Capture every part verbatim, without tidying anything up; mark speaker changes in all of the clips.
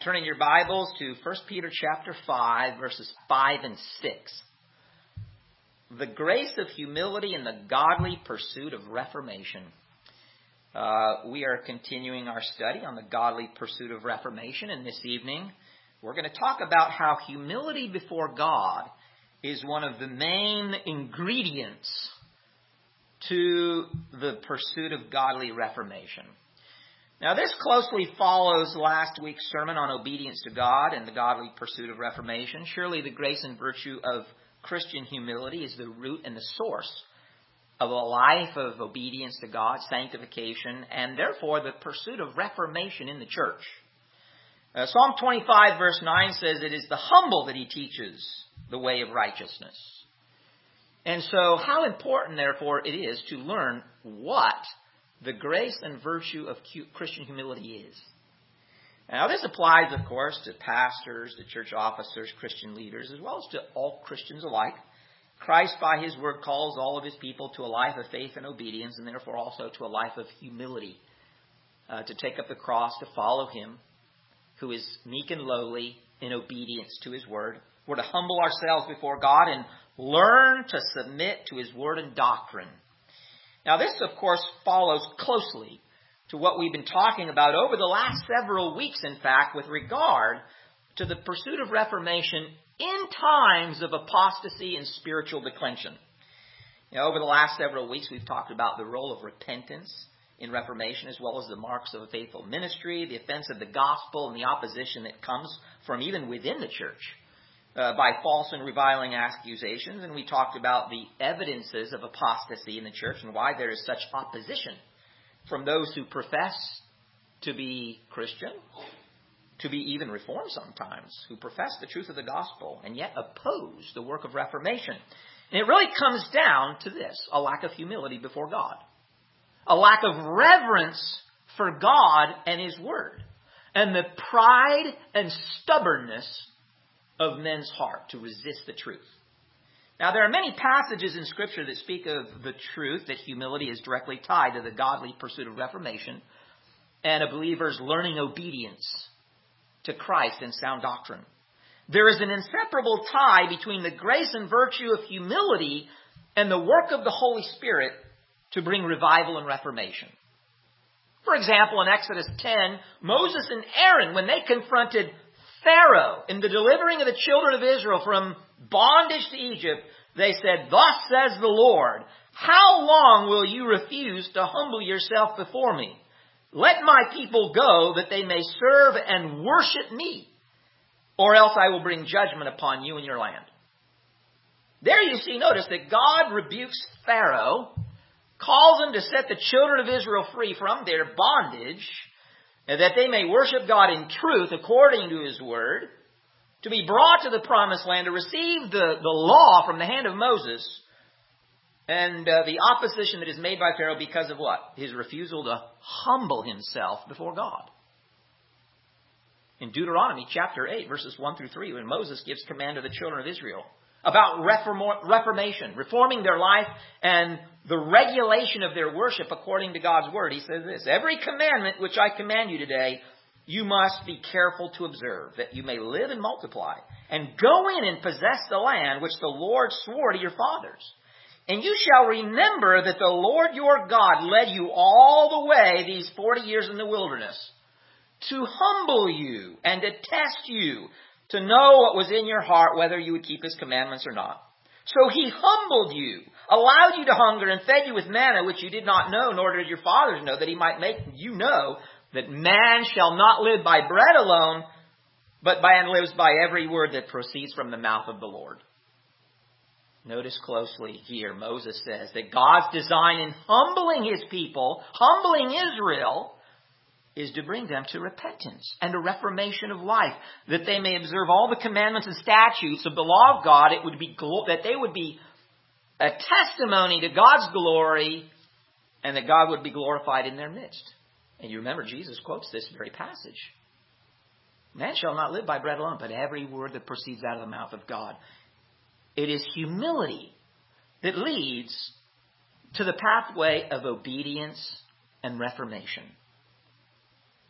Speaker 1: Turning your Bibles to First Peter chapter five, verses five and six. The grace of humility and the godly pursuit of reformation. Uh, we are continuing our study on the godly pursuit of reformation, and this evening we're going to talk about how humility before God is one of the main ingredients to the pursuit of godly reformation. Now, this closely follows last week's sermon on obedience to God and the godly pursuit of reformation. Surely the grace and virtue of Christian humility is the root and the source of a life of obedience to God, sanctification, and therefore the pursuit of reformation in the church. Uh, Psalm twenty-five verse nine says, "It is the humble that he teaches the way of righteousness." And so how important, therefore, it is to learn what the grace and virtue of Christian humility is. Now, this applies, of course, to pastors, to church officers, Christian leaders, as well as to all Christians alike. Christ, by his word, calls all of his people to a life of faith and obedience, and therefore also to a life of humility, uh, to take up the cross, to follow him, who is meek and lowly in obedience to his word. We're to humble ourselves before God and learn to submit to his word and doctrine. Now, this, of course, follows closely to what we've been talking about over the last several weeks, in fact, with regard to the pursuit of reformation in times of apostasy and spiritual declension. You know, over the last several weeks, we've talked about the role of repentance in reformation, as well as the marks of a faithful ministry, the offense of the gospel, and the opposition that comes from even within the church Uh, by false and reviling accusations, and we talked about the evidences of apostasy in the church and why there is such opposition from those who profess to be Christian, to be even Reformed sometimes, who profess the truth of the gospel and yet oppose the work of reformation. And it really comes down to this: a lack of humility before God, a lack of reverence for God and his word, and the pride and stubbornness of men's heart to resist the truth. Now, there are many passages in Scripture that speak of the truth that humility is directly tied to the godly pursuit of reformation and a believer's learning obedience to Christ and sound doctrine. There is an inseparable tie between the grace and virtue of humility and the work of the Holy Spirit to bring revival and reformation. For example, in Exodus ten, Moses and Aaron, when they confronted Pharaoh in the delivering of the children of Israel from bondage to Egypt, they said, "Thus says the Lord, how long will you refuse to humble yourself before me? Let my people go that they may serve and worship me, or else I will bring judgment upon you and your land." There you see, notice that God rebukes Pharaoh, calls him to set the children of Israel free from their bondage, and that they may worship God in truth according to his word, to be brought to the promised land, to receive the, the law from the hand of Moses, and uh, the opposition that is made by Pharaoh because of what? His refusal to humble himself before God. In Deuteronomy chapter eight, verses one through three, when Moses gives command to the children of Israel about reform- reformation, reforming their life and the regulation of their worship according to God's word, he says this: "Every commandment which I command you today, you must be careful to observe, that you may live and multiply, and go in and possess the land which the Lord swore to your fathers. And you shall remember that the Lord your God led you all the way these forty years in the wilderness, to humble you and to test you, to know what was in your heart, whether you would keep his commandments or not. So he humbled you, allowed you to hunger, and fed you with manna, which you did not know, nor did your fathers know, that he might make you know that man shall not live by bread alone, but man lives by every word that proceeds from the mouth of the Lord." Notice closely here, Moses says that God's design in humbling his people, humbling Israel, is to bring them to repentance and a reformation of life, that they may observe all the commandments and statutes of the law of God. It would be that they would be a testimony to God's glory, and that God would be glorified in their midst. And you remember Jesus quotes this very passage: "Man shall not live by bread alone, but every word that proceeds out of the mouth of God." It is humility that leads to the pathway of obedience and reformation.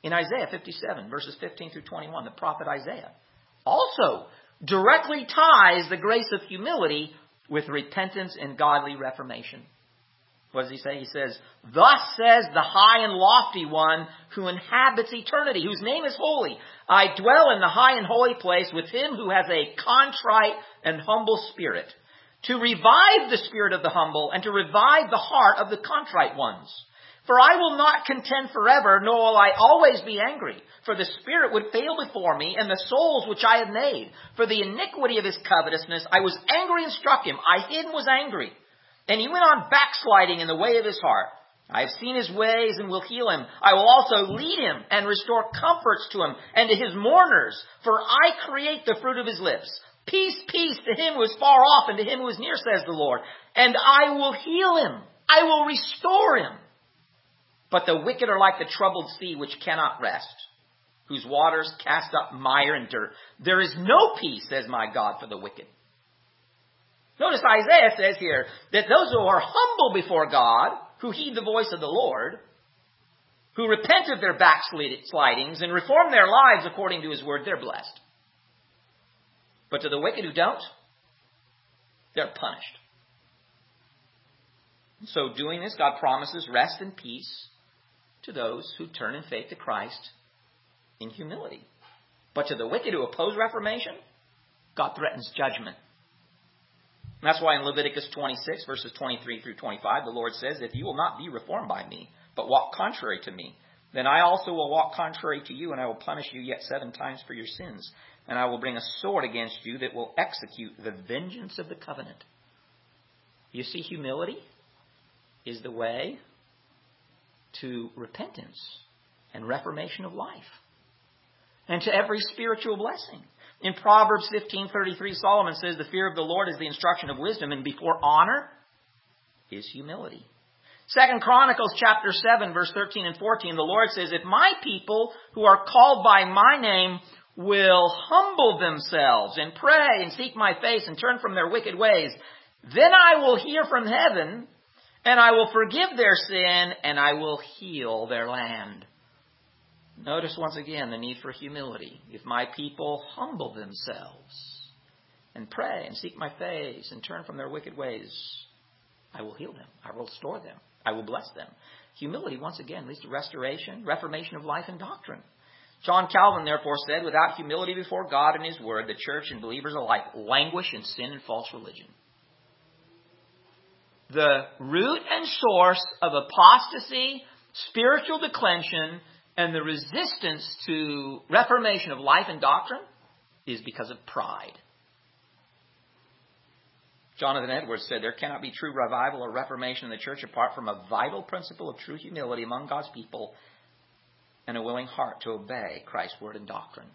Speaker 1: in Isaiah fifty-seven, verses fifteen through twenty-one, the prophet Isaiah also directly ties the grace of humility with repentance and godly reformation. What does he say? He says, "Thus says the high and lofty one who inhabits eternity, whose name is holy. I dwell in the high and holy place with him who has a contrite and humble spirit, to revive the spirit of the humble and to revive the heart of the contrite ones. For I will not contend forever, nor will I always be angry. For the spirit would fail before me, and the souls which I have made. For the iniquity of his covetousness I was angry and struck him. I hid and was angry. And he went on backsliding in the way of his heart. I have seen his ways and will heal him. I will also lead him and restore comforts to him and to his mourners. For I create the fruit of his lips. Peace, peace to him who is far off and to him who is near, says the Lord. And I will heal him. I will restore him. But the wicked are like the troubled sea which cannot rest, whose waters cast up mire and dirt. There is no peace, says my God, for the wicked." Notice Isaiah says here that those who are humble before God, who heed the voice of the Lord, who repent of their backslidings and reform their lives according to his word, they're blessed. But to the wicked who don't, they're punished. So doing this, God promises rest and peace to those who turn in faith to Christ in humility. But to the wicked who oppose reformation, God threatens judgment. And that's why in Leviticus twenty-six, verses twenty-three through twenty-five, the Lord says, "If you will not be reformed by me, but walk contrary to me, then I also will walk contrary to you, and I will punish you yet seven times for your sins. And I will bring a sword against you that will execute the vengeance of the covenant." You see, humility is the way to repentance and reformation of life, and to every spiritual blessing. In Proverbs fifteen thirty-three, Solomon says, "The fear of the Lord is the instruction of wisdom, and before honor is humility." Second Chronicles chapter seven, verse thirteen and fourteen, the Lord says, "If my people who are called by my name will humble themselves and pray and seek my face and turn from their wicked ways, then I will hear from heaven, and I will forgive their sin, and I will heal their land." Notice once again the need for humility. If my people humble themselves and pray and seek my face and turn from their wicked ways, I will heal them. I will restore them. I will bless them. Humility, once again, leads to restoration, reformation of life and doctrine. John Calvin, therefore, said, "Without humility before God and his word, the church and believers alike languish in sin and false religion." The root and source of apostasy, spiritual declension, and the resistance to reformation of life and doctrine is because of pride. Jonathan Edwards said, "There cannot be true revival or reformation in the church apart from a vital principle of true humility among God's people and a willing heart to obey Christ's word and doctrine."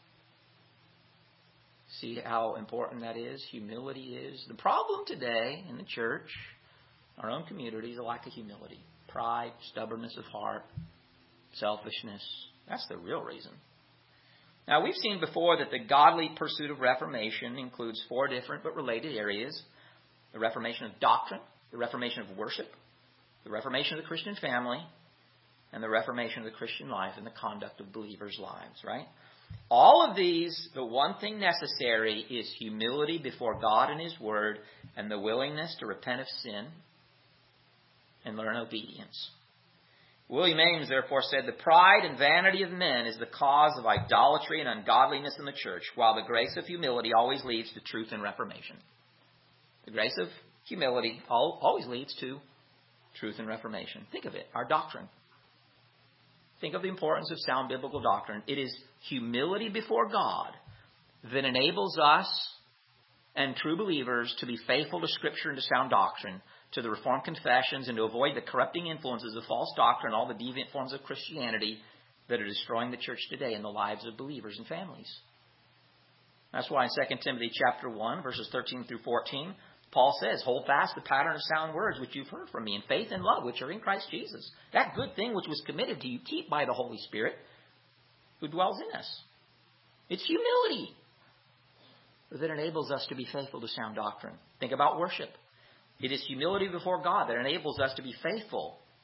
Speaker 1: See how important that is? Humility is. The problem today in the church, our own community, is a lack of humility. Pride, stubbornness of heart, selfishness. That's the real reason. Now, we've seen before that the godly pursuit of reformation includes four different but related areas: the reformation of doctrine, the reformation of worship, the reformation of the Christian family, and the reformation of the Christian life and the conduct of believers' lives, right? All of these, the one thing necessary is humility before God and his word, and the willingness to repent of sin and learn obedience. William Ames, therefore, said, "The pride and vanity of men is the cause of idolatry and ungodliness in the church, while the grace of humility always leads to truth and reformation." The grace of humility always leads to truth and reformation. Think of it, our doctrine. Think of the importance of sound biblical doctrine. It is humility before God that enables us and true believers to be faithful to Scripture and to sound doctrine, to the Reformed confessions, and to avoid the corrupting influences of false doctrine, all the deviant forms of Christianity that are destroying the church today in the lives of believers and families. That's why in Second Timothy chapter one, verses thirteen through fourteen, Paul says, "Hold fast the pattern of sound words which you've heard from me, in faith and love which are in Christ Jesus. That good thing which was committed to you, keep by the Holy Spirit who dwells in us." It's humility that enables us to be faithful to sound doctrine. Think about worship. It is humility before God that enables us to be faithful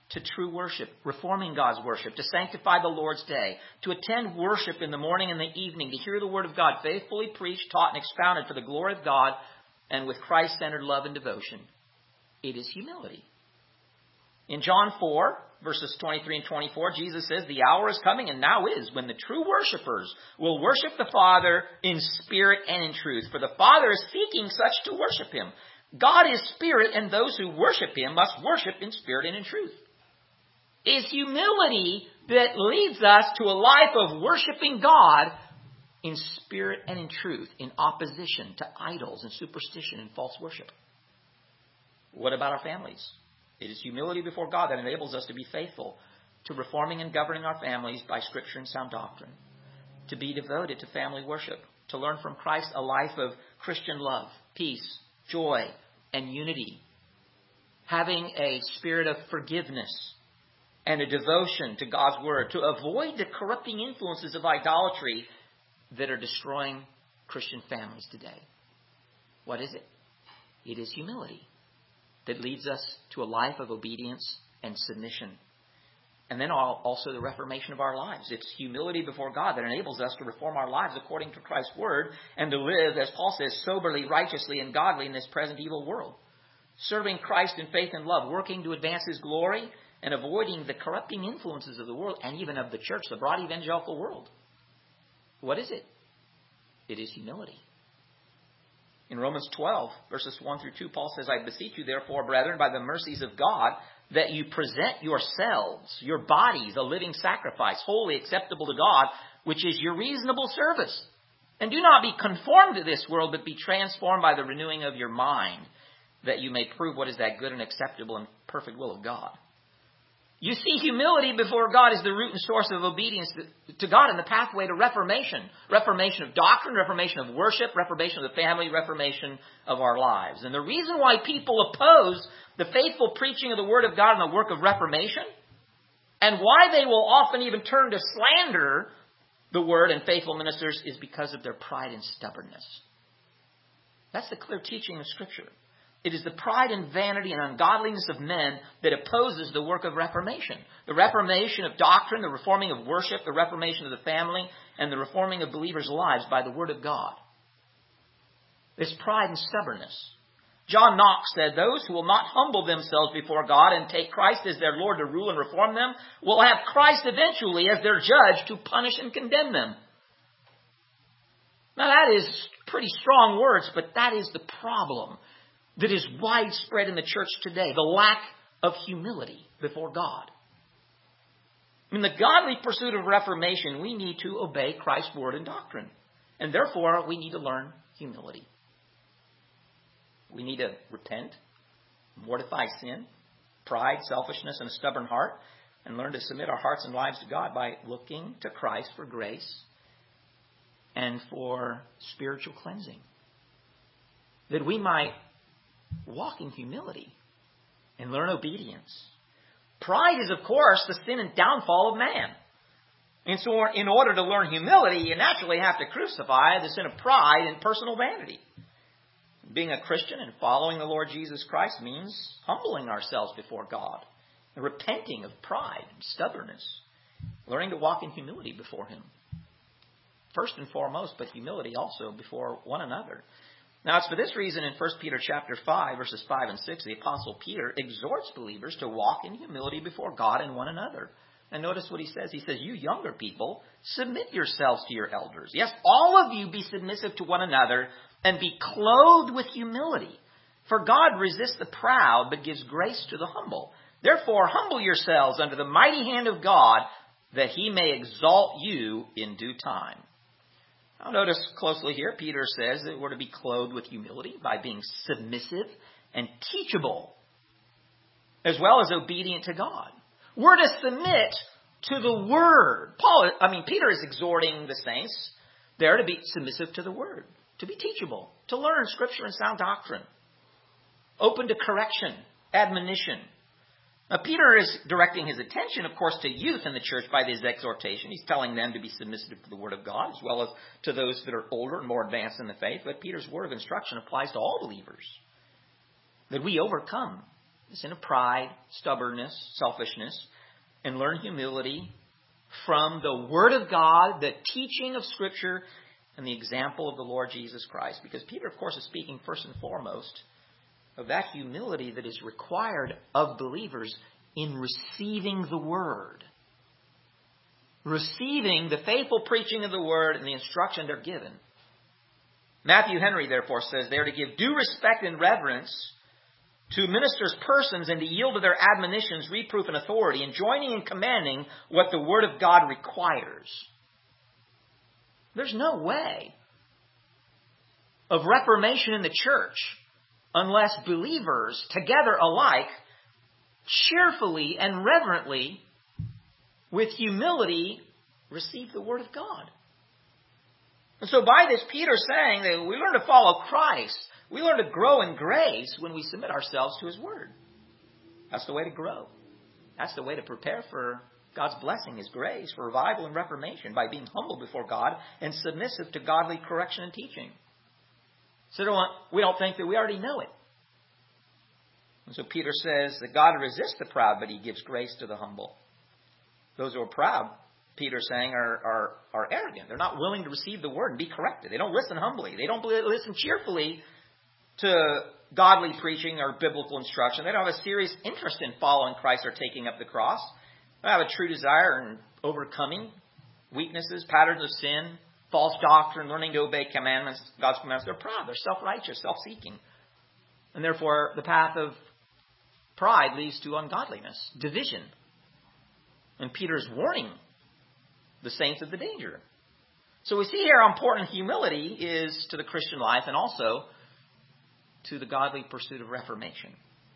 Speaker 1: to true worship, reforming God's worship, to sanctify the Lord's day, to attend worship in the morning and the evening, to hear the Word of God faithfully preached, taught, and expounded for the glory of God and with Christ-centered love and devotion. It is humility. In John four, verses twenty-three and twenty-four, Jesus says, the hour is coming and now is when the true worshipers will worship the Father in spirit and in truth. For the Father is seeking such to worship Him. God is spirit, and those who worship Him must worship in spirit and in truth. It is humility that leads us to a life of worshiping God in spirit and in truth, in opposition to idols and superstition and false worship. What about our families? It is humility before God that enables us to be faithful to reforming and governing our families by Scripture and sound doctrine, to be devoted to family worship, to learn from Christ a life of Christian love, peace, joy, and unity, having a spirit of forgiveness and a devotion to God's Word, to avoid the corrupting influences of idolatry that are destroying Christian families today. What is it? It is humility that leads us to a life of obedience and submission. And then also the reformation of our lives. It's humility before God that enables us to reform our lives according to Christ's Word and to live, as Paul says, soberly, righteously, and godly in this present evil world. Serving Christ in faith and love, working to advance His glory, and avoiding the corrupting influences of the world and even of the church, the broad evangelical world. What is it? It is humility. In Romans twelve, verses one through two, Paul says, I beseech you, therefore, brethren, by the mercies of God, that you present yourselves, your bodies, a living sacrifice, wholly acceptable to God, which is your reasonable service. And do not be conformed to this world, but be transformed by the renewing of your mind, that you may prove what is that good and acceptable and perfect will of God. You see, humility before God is the root and source of obedience to God and the pathway to reformation. Reformation of doctrine, reformation of worship, reformation of the family, reformation of our lives. And the reason why people oppose the faithful preaching of the Word of God and the work of reformation, and why they will often even turn to slander the Word and faithful ministers, is because of their pride and stubbornness. That's the clear teaching of Scripture. It is the pride and vanity and ungodliness of men that opposes the work of reformation. The reformation of doctrine, the reforming of worship, the reformation of the family, and the reforming of believers' lives by the Word of God. This pride and stubbornness. John Knox said, those who will not humble themselves before God and take Christ as their Lord to rule and reform them will have Christ eventually as their judge to punish and condemn them. Now that is pretty strong words, but that is the problem that is widespread in the church today, the lack of humility before God. In the godly pursuit of reformation, we need to obey Christ's word and doctrine. And therefore, we need to learn humility. We need to repent, mortify sin, pride, selfishness, and a stubborn heart, and learn to submit our hearts and lives to God by looking to Christ for grace and for spiritual cleansing. That we might walk in humility and learn obedience. Pride is, of course, the sin and downfall of man. And so in order to learn humility, you naturally have to crucify the sin of pride and personal vanity. Being a Christian and following the Lord Jesus Christ means humbling ourselves before God and repenting of pride and stubbornness, learning to walk in humility before Him. First and foremost, but humility also before one another. Now, it's for this reason in First Peter chapter five, verses five and six, the Apostle Peter exhorts believers to walk in humility before God and one another. And notice what he says. He says, you younger people, submit yourselves to your elders. Yes, all of you be submissive to one another and be clothed with humility. For God resists the proud, but gives grace to the humble. Therefore, humble yourselves under the mighty hand of God, that He may exalt you in due time. Now notice closely here, Peter says that we're to be clothed with humility by being submissive and teachable, as well as obedient to God. We're to submit to the Word. Paul, I mean, Peter is exhorting the saints there to be submissive to the Word, to be teachable, to learn Scripture and sound doctrine, open to correction, admonition. Now, Peter is directing his attention, of course, to youth in the church by this exhortation. He's telling them to be submissive to the Word of God, as well as to those that are older and more advanced in the faith. But Peter's word of instruction applies to all believers, that we overcome the sin of pride, stubbornness, selfishness, and learn humility from the Word of God, the teaching of Scripture, and the example of the Lord Jesus Christ. Because Peter, of course, is speaking first and foremost of that humility that is required of believers in receiving the Word. Receiving the faithful preaching of the Word and the instruction they're given. Matthew Henry, therefore, says they are to give due respect and reverence to ministers' persons and to yield to their admonitions, reproof, and authority, and joining and commanding what the Word of God requires. There's no way of reformation in the church unless believers, together alike, cheerfully and reverently, with humility, receive the Word of God. And so by this, Peter's saying that we learn to follow Christ. We learn to grow in grace when we submit ourselves to His Word. That's the way to grow. That's the way to prepare for God's blessing, His grace, for revival and reformation, by being humble before God and submissive to godly correction and teaching. So we don't think that we already know it. And so Peter says that God resists the proud, but He gives grace to the humble. Those who are proud, Peter's saying, are, are, are arrogant. They're not willing to receive the Word and be corrected. They don't listen humbly. They don't listen cheerfully to godly preaching or biblical instruction. They don't have a serious interest in following Christ or taking up the cross. They don't have a true desire in overcoming weaknesses, patterns of sin, false doctrine, learning to obey commandments, God's commandments. They're proud. They're self-righteous, self-seeking. And therefore, the path of pride leads to ungodliness, division. And Peter's warning the saints of the danger. So we see here how important humility is to the Christian life and also to the godly pursuit of reformation.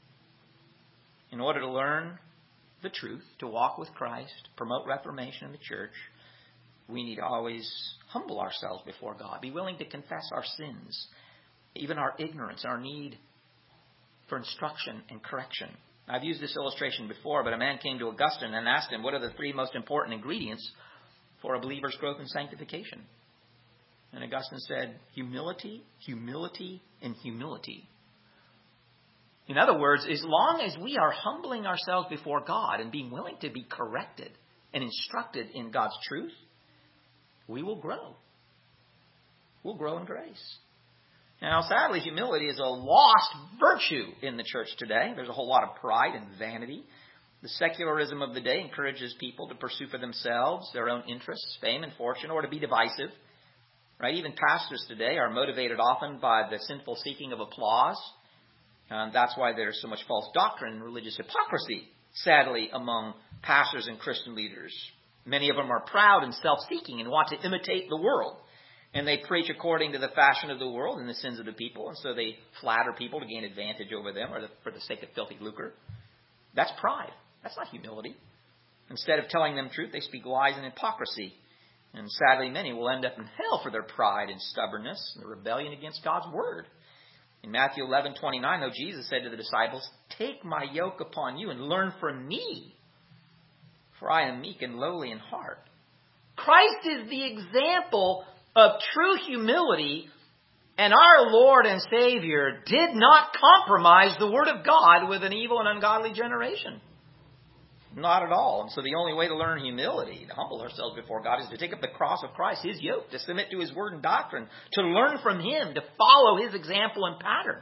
Speaker 1: In order to learn the truth, to walk with Christ, promote reformation in the church, we need to always humble ourselves before God, be willing to confess our sins, even our ignorance, our need for instruction and correction. I've used this illustration before, but a man came to Augustine and asked him, what are the three most important ingredients for a believer's growth and sanctification? And Augustine said, humility, humility, and humility. In other words, as long as we are humbling ourselves before God and being willing to be corrected and instructed in God's truth, we will grow. We'll grow in grace. Now, sadly, humility is a lost virtue in the church today. There's a whole lot of pride and vanity. The secularism of the day encourages people to pursue for themselves their own interests, fame and fortune, or to be divisive. Right? Even pastors today are motivated often by the sinful seeking of applause. And that's why there's so much false doctrine and religious hypocrisy, sadly, among pastors and Christian leaders. Many of them are proud and self-seeking and want to imitate the world. And they preach according to the fashion of the world and the sins of the people. And so they flatter people to gain advantage over them or the, for the sake of filthy lucre. That's pride. That's not humility. Instead of telling them truth, they speak lies and hypocrisy. And sadly, many will end up in hell for their pride and stubbornness and the rebellion against God's word. In Matthew eleven twenty-nine, though, Jesus said to the disciples, take my yoke upon you and learn from me, for I am meek and lowly in heart. Christ is the example of true humility, and our Lord and Savior did not compromise the Word of God with an evil and ungodly generation. Not at all. And so the only way to learn humility, to humble ourselves before God, is to take up the cross of Christ, His yoke, to submit to His Word and doctrine, to learn from Him, to follow His example and pattern.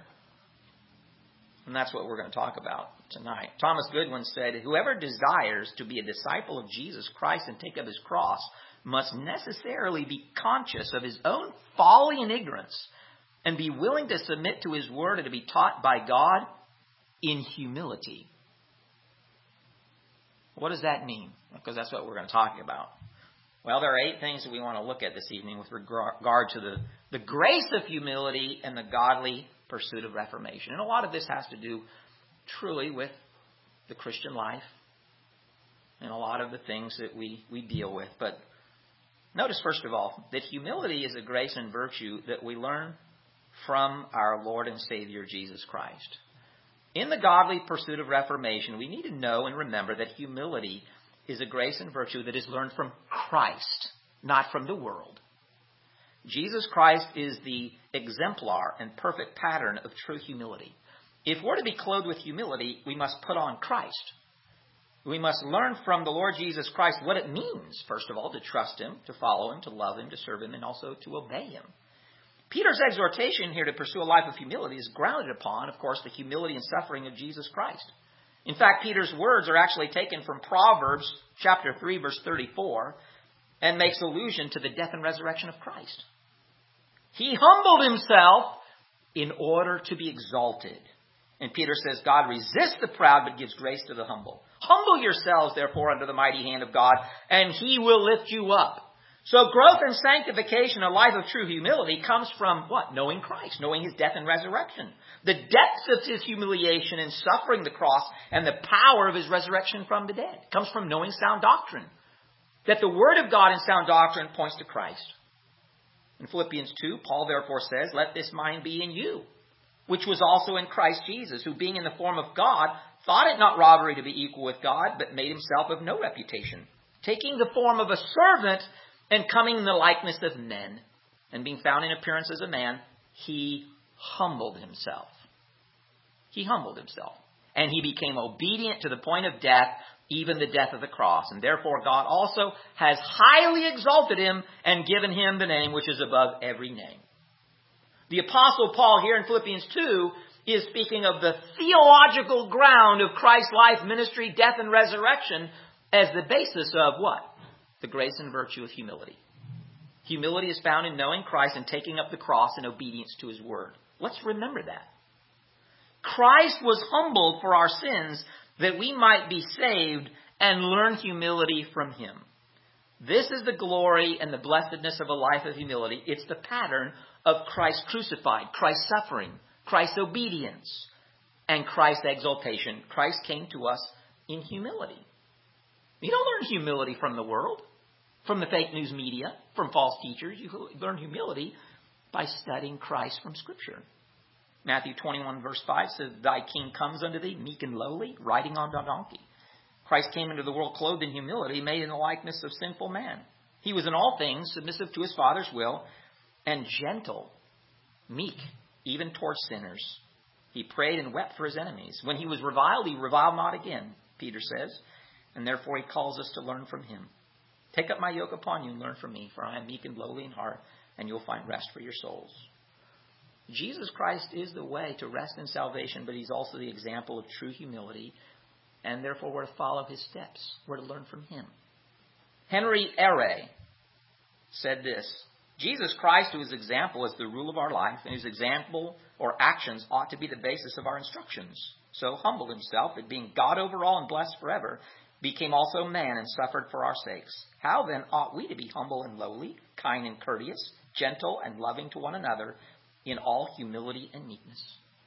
Speaker 1: And that's what we're going to talk about tonight. Thomas Goodwin said, whoever desires to be a disciple of Jesus Christ and take up His cross must necessarily be conscious of his own folly and ignorance and be willing to submit to His Word and to be taught by God in humility. What does that mean? Because that's what we're going to talk about. Well, there are eight things that we want to look at this evening with regard to the, the grace of humility and the godly pursuit of reformation. And a lot of this has to do truly with the Christian life and a lot of the things that we, we deal with. But notice, first of all, that humility is a grace and virtue that we learn from our Lord and Savior, Jesus Christ. In the godly pursuit of reformation, we need to know and remember that humility is a grace and virtue that is learned from Christ, not from the world. Jesus Christ is the exemplar and perfect pattern of true humility. If we're to be clothed with humility, we must put on Christ. We must learn from the Lord Jesus Christ what it means, first of all, to trust Him, to follow Him, to love Him, to serve Him, and also to obey Him. Peter's exhortation here to pursue a life of humility is grounded upon, of course, the humility and suffering of Jesus Christ. In fact, Peter's words are actually taken from Proverbs chapter three, verse thirty-four, and makes allusion to the death and resurrection of Christ. He humbled Himself in order to be exalted. And Peter says, God resists the proud, but gives grace to the humble. Humble yourselves, therefore, under the mighty hand of God, and He will lift you up. So growth and sanctification, a life of true humility, comes from what? Knowing Christ, knowing His death and resurrection. The depths of His humiliation in suffering the cross and the power of His resurrection from the dead comes from knowing sound doctrine. That the Word of God in sound doctrine points to Christ. In Philippians two, Paul therefore says, let this mind be in you, which was also in Christ Jesus, who being in the form of God, thought it not robbery to be equal with God, but made Himself of no reputation, taking the form of a servant and coming in the likeness of men, and being found in appearance as a man, He humbled Himself. He humbled Himself. And He became obedient to the point of death, even the death of the cross. And therefore God also has highly exalted Him and given Him the name which is above every name. The Apostle Paul here in Philippians two is speaking of the theological ground of Christ's life, ministry, death, and resurrection as the basis of what? The grace and virtue of humility. Humility is found in knowing Christ and taking up the cross in obedience to His word. Let's remember that. Christ was humbled for our sins that we might be saved and learn humility from Him. This is the glory and the blessedness of a life of humility. It's the pattern of Christ crucified, Christ's suffering, Christ's obedience, and Christ's exaltation. Christ came to us in humility. You don't learn humility from the world, from the fake news media, from false teachers. You learn humility by studying Christ from Scripture. Matthew twenty-one verse five says, Thy King comes unto thee, meek and lowly, riding on a donkey. Christ came into the world clothed in humility, made in the likeness of sinful man. He was in all things submissive to His Father's will, and gentle, meek, even towards sinners. He prayed and wept for His enemies. When He was reviled, He reviled not again, Peter says, and therefore He calls us to learn from Him. Take up my yoke upon you and learn from me, for I am meek and lowly in heart, and you'll find rest for your souls. Jesus Christ is the way to rest in salvation, but He's also the example of true humility, and therefore we're to follow His steps. We're to learn from Him. Henry Eyre said this, Jesus Christ, whose example is the rule of our life, and whose example or actions ought to be the basis of our instructions, so humbled Himself, that being God over all and blessed forever, became also man and suffered for our sakes. How then ought we to be humble and lowly, kind and courteous, gentle and loving to one another, in all humility and meekness?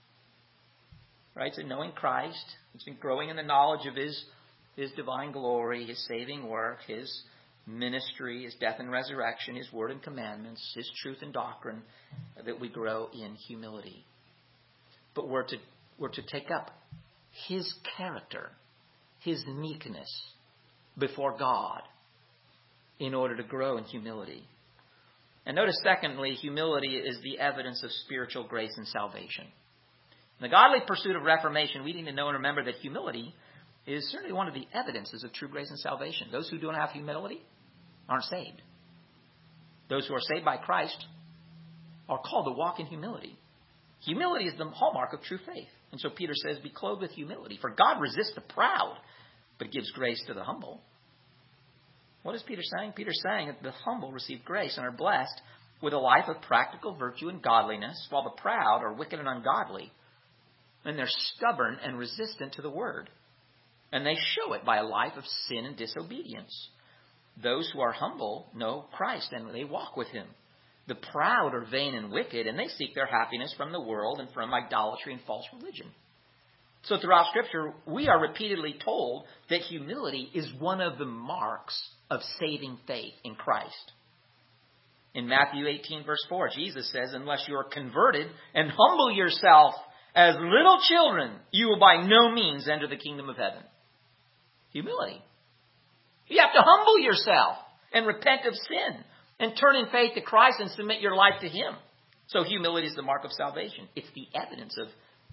Speaker 1: Right? So knowing Christ, it's been growing in the knowledge of His, His divine glory, His saving work, His ministry, His death and resurrection, His word and commandments, His truth and doctrine, that we grow in humility. But we're to, we're to take up His character, His meekness before God in order to grow in humility. And notice, secondly, humility is the evidence of spiritual grace and salvation. In the godly pursuit of reformation, we need to know and remember that humility is certainly one of the evidences of true grace and salvation. Those who don't have humility aren't saved. Those who are saved by Christ are called to walk in humility. Humility is the hallmark of true faith. And so Peter says, be clothed with humility. For God resists the proud, but gives grace to the humble. What is Peter saying? Peter's saying that the humble receive grace and are blessed with a life of practical virtue and godliness, while the proud are wicked and ungodly. And they're stubborn and resistant to the word. And they show it by a life of sin and disobedience. Those who are humble know Christ and they walk with Him. The proud are vain and wicked, and they seek their happiness from the world and from idolatry and false religion. So throughout Scripture, we are repeatedly told that humility is one of the marks of saving faith in Christ. In Matthew eighteen, verse four, Jesus says, unless you are converted and humble yourself as little children, you will by no means enter the kingdom of heaven. Humility. You have to humble yourself and repent of sin and turn in faith to Christ and submit your life to Him. So humility is the mark of salvation. It's the evidence of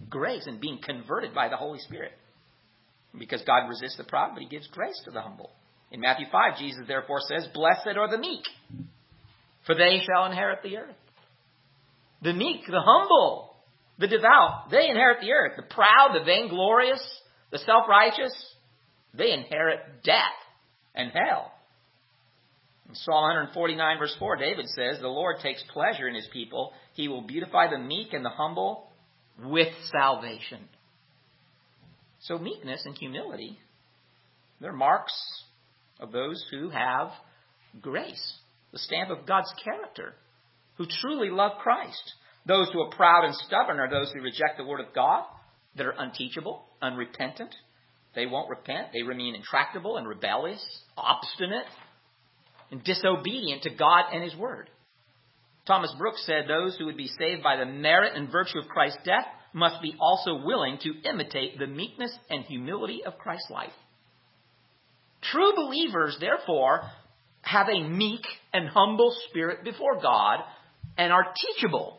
Speaker 1: grace and being converted by the Holy Spirit. Because God resists the proud, but he gives grace to the humble. In Matthew five, Jesus therefore says, "Blessed are the meek, for they shall inherit the earth." The meek, the humble, the devout, they inherit the earth. The proud, the vainglorious, the self-righteous, they inherit death and hell. In Psalm one forty-nine verse four, David says, "The Lord takes pleasure in his people. He will beautify the meek and the humble with salvation." So meekness and humility, they're marks of those who have grace, the stamp of God's character, who truly love Christ. Those who are proud and stubborn are those who reject the word of God, that are unteachable, unrepentant. They won't repent. They remain intractable and rebellious, obstinate, and disobedient to God and his word. Thomas Brooks said those who would be saved by the merit and virtue of Christ's death must be also willing to imitate the meekness and humility of Christ's life. True believers, therefore, have a meek and humble spirit before God and are teachable,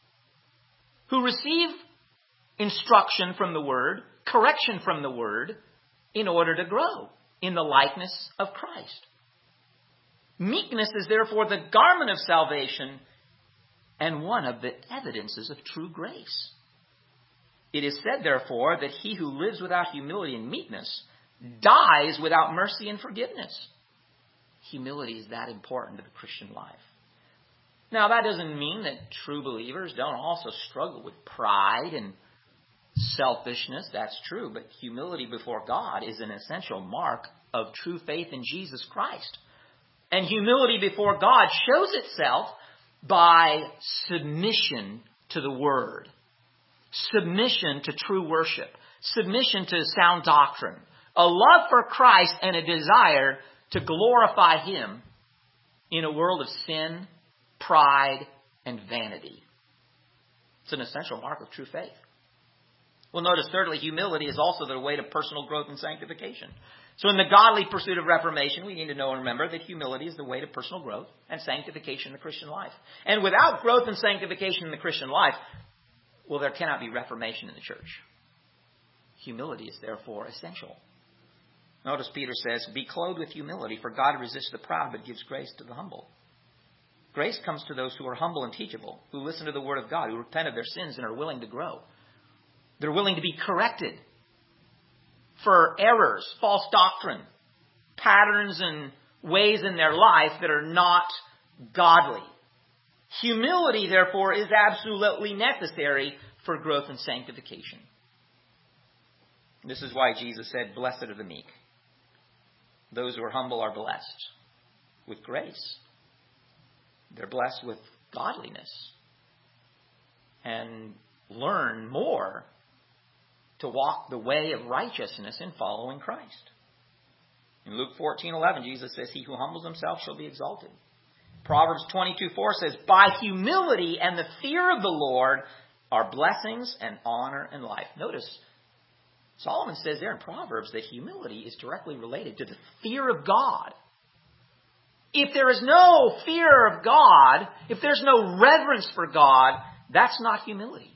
Speaker 1: who receive instruction from the word, correction from the word, in order to grow in the likeness of Christ. Meekness is therefore the garment of salvation and one of the evidences of true grace. It is said, therefore, that he who lives without humility and meekness dies without mercy and forgiveness. Humility is that important to the Christian life. Now, that doesn't mean that true believers don't also struggle with pride and selfishness. That's true. But humility before God is an essential mark of true faith in Jesus Christ. And humility before God shows itself by submission to the Word, submission to true worship, submission to sound doctrine, a love for Christ and a desire to glorify Him in a world of sin, pride, and vanity. It's an essential mark of true faith. Well, notice thirdly, humility is also the way to personal growth and sanctification. So in the godly pursuit of reformation, we need to know and remember that humility is the way to personal growth and sanctification in the Christian life. And without growth and sanctification in the Christian life, well, there cannot be reformation in the church. Humility is therefore essential. Notice Peter says, "Be clothed with humility, for God resists the proud, but gives grace to the humble." Grace comes to those who are humble and teachable, who listen to the word of God, who repent of their sins and are willing to grow. They're willing to be corrected for errors, false doctrine, patterns and ways in their life that are not godly. Humility, therefore, is absolutely necessary for growth and sanctification. This is why Jesus said, "Blessed are the meek." Those who are humble are blessed with grace. They're blessed with godliness and learn more to walk the way of righteousness in following Christ. In Luke fourteen eleven, Jesus says, "He who humbles himself shall be exalted." Proverbs twenty-two four says, "By humility and the fear of the Lord are blessings and honor and life." Notice, Solomon says there in Proverbs that humility is directly related to the fear of God. If there is no fear of God, if there's no reverence for God, that's not humility.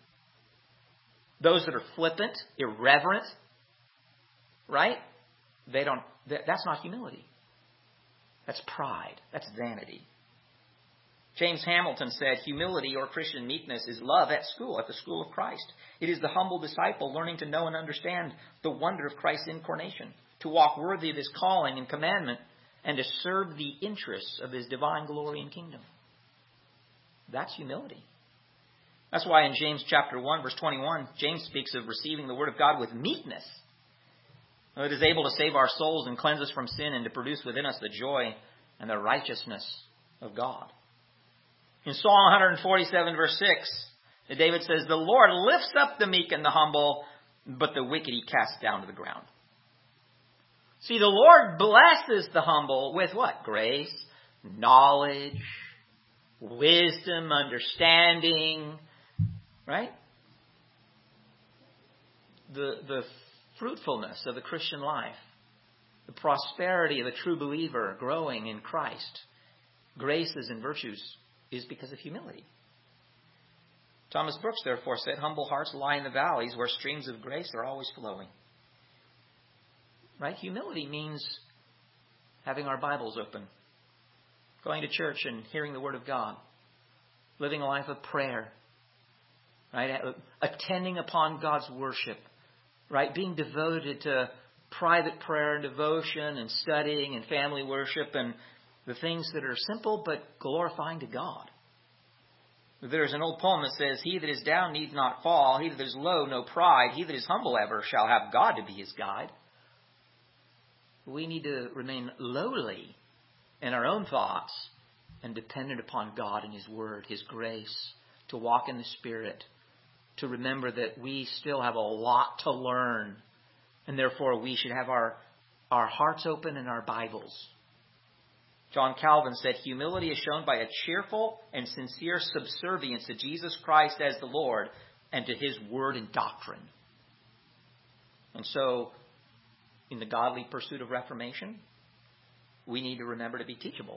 Speaker 1: Those that are flippant, irreverent, right? They don't, that's not humility. That's pride. That's vanity. James Hamilton said, "Humility or Christian meekness is love at school, at the school of Christ. It is the humble disciple learning to know and understand the wonder of Christ's incarnation, to walk worthy of his calling and commandment, and to serve the interests of his divine glory and kingdom." That's humility. That's why in James chapter one, verse twenty-one, James speaks of receiving the word of God with meekness. It is able to save our souls and cleanse us from sin and to produce within us the joy and the righteousness of God. In Psalm one forty-seven, verse six, David says, "The Lord lifts up the meek and the humble, but the wicked he casts down to the ground." See, the Lord blesses the humble with what? Grace, knowledge, wisdom, understanding, right? The, the fruitfulness of the Christian life, the prosperity of a true believer growing in Christ, graces and virtues, is because of humility. Thomas Brooks, therefore, said, humble hearts lie in the valleys where streams of grace are always flowing. Right? Humility means having our Bibles open, going to church and hearing the Word of God, living a life of prayer, right? Attending upon God's worship, right? Being devoted to private prayer and devotion and studying and family worship and the things that are simple but glorifying to God. There's an old poem that says, he that is down needs not fall, he that is low no pride, he that is humble ever shall have God to be his guide. We need to remain lowly in our own thoughts and dependent upon God and His Word, His grace, to walk in the Spirit, to remember that we still have a lot to learn, and therefore we should have our, our hearts open and our Bibles. John Calvin said, humility is shown by a cheerful and sincere subservience to Jesus Christ as the Lord and to His Word and doctrine. And so, in the godly pursuit of reformation, we need to remember to be teachable,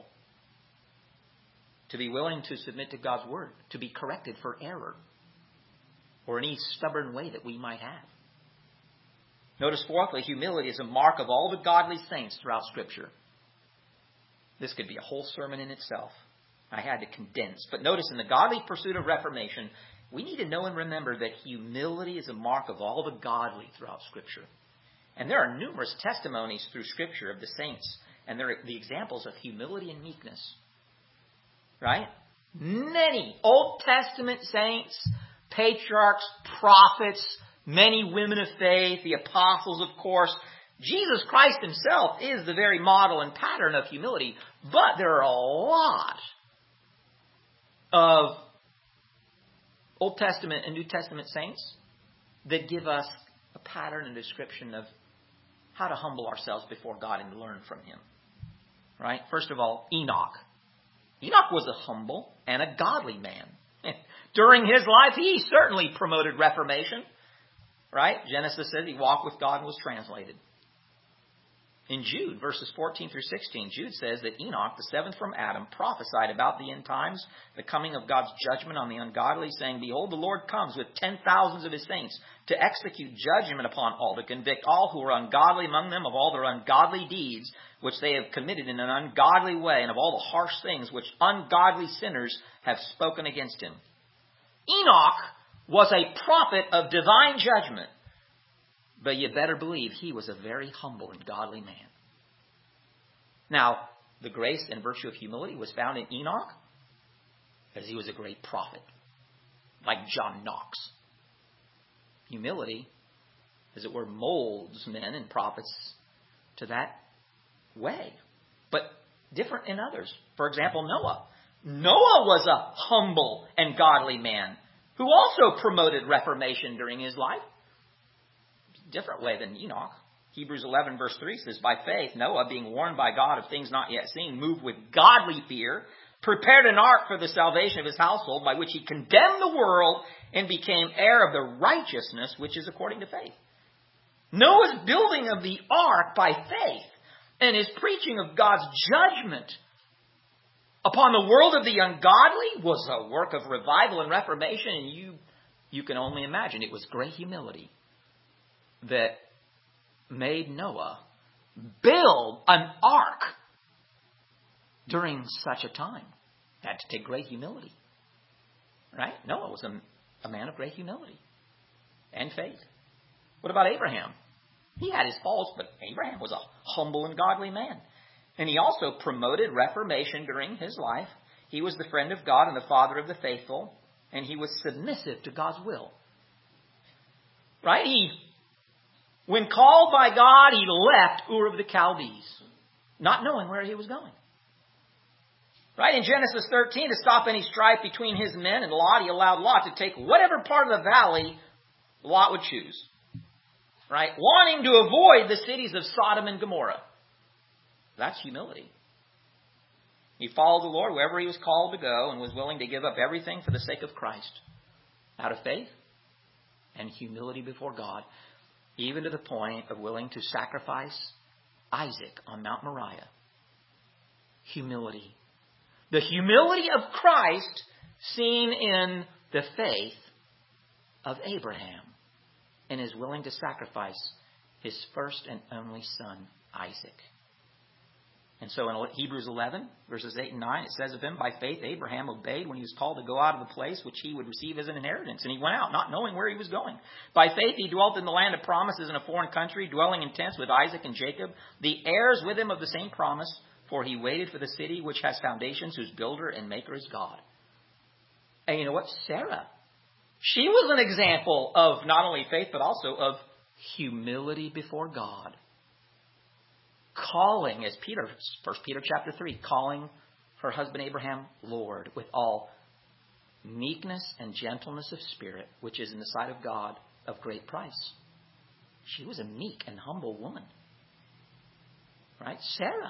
Speaker 1: to be willing to submit to God's Word, to be corrected for error or any stubborn way that we might have. Notice fourthly, humility is a mark of all the godly saints throughout Scripture. This could be a whole sermon in itself. I had to condense. But notice in the godly pursuit of reformation, we need to know and remember that humility is a mark of all the godly throughout Scripture. And there are numerous testimonies through Scripture of the saints, and they're the examples of humility and meekness. Right? Many Old Testament saints, patriarchs, prophets, many women of faith, the apostles, of course. Jesus Christ Himself is the very model and pattern of humility, but there are a lot of Old Testament and New Testament saints that give us a pattern and description of how to humble ourselves before God and learn from Him. Right? First of all, Enoch. Enoch was a humble and a godly man. During his life, he certainly promoted reformation. Right? Genesis says he walked with God and was translated. In Jude, verses fourteen through sixteen, Jude says that Enoch, the seventh from Adam, prophesied about the end times, the coming of God's judgment on the ungodly, saying, behold, the Lord comes with ten thousands of His saints to execute judgment upon all, to convict all who are ungodly among them of all their ungodly deeds, which they have committed in an ungodly way, and of all the harsh things which ungodly sinners have spoken against Him. Enoch was a prophet of divine judgment. But you better believe he was a very humble and godly man. Now, the grace and virtue of humility was found in Enoch as he was a great prophet, like John Knox. Humility, as it were, molds men and prophets to that way, but different in others. For example, Noah. Noah was a humble and godly man who also promoted reformation during his life. Different way than Enoch. Hebrews eleven verse three says, by faith, Noah, being warned by God of things not yet seen, moved with godly fear, prepared an ark for the salvation of his household, by which he condemned the world and became heir of the righteousness which is according to faith. Noah's building of the ark by faith and his preaching of God's judgment upon the world of the ungodly was a work of revival and reformation, and you, you can only imagine it was great humility that made Noah build an ark during such a time. It had to take great humility. Right? Noah was a, a man of great humility and faith. What about Abraham? He had his faults, but Abraham was a humble and godly man. And he also promoted reformation during his life. He was the friend of God and the father of the faithful, and he was submissive to God's will. Right? He When called by God, he left Ur of the Chaldees, not knowing where he was going. Right? In Genesis thirteen, to stop any strife between his men and Lot, he allowed Lot to take whatever part of the valley Lot would choose. Right? Wanting to avoid the cities of Sodom and Gomorrah. That's humility. He followed the Lord wherever he was called to go and was willing to give up everything for the sake of Christ. Out of faith and humility before God. Even to the point of willing to sacrifice Isaac on Mount Moriah. Humility. The humility of Christ seen in the faith of Abraham and is willing to sacrifice his first and only son, Isaac. And so in Hebrews eleven, verses eight and nine, it says of him, by faith Abraham obeyed when he was called to go out of the place which he would receive as an inheritance. And he went out, not knowing where he was going. By faith he dwelt in the land of promises in a foreign country, dwelling in tents with Isaac and Jacob, the heirs with him of the same promise, for he waited for the city which has foundations, whose builder and maker is God. And you know what? Sarah, she was an example of not only faith, but also of humility before God. Calling, as Peter, First Peter chapter three, calling her husband Abraham Lord with all meekness and gentleness of spirit, which is in the sight of God of great price. She was a meek and humble woman. Right? Sarah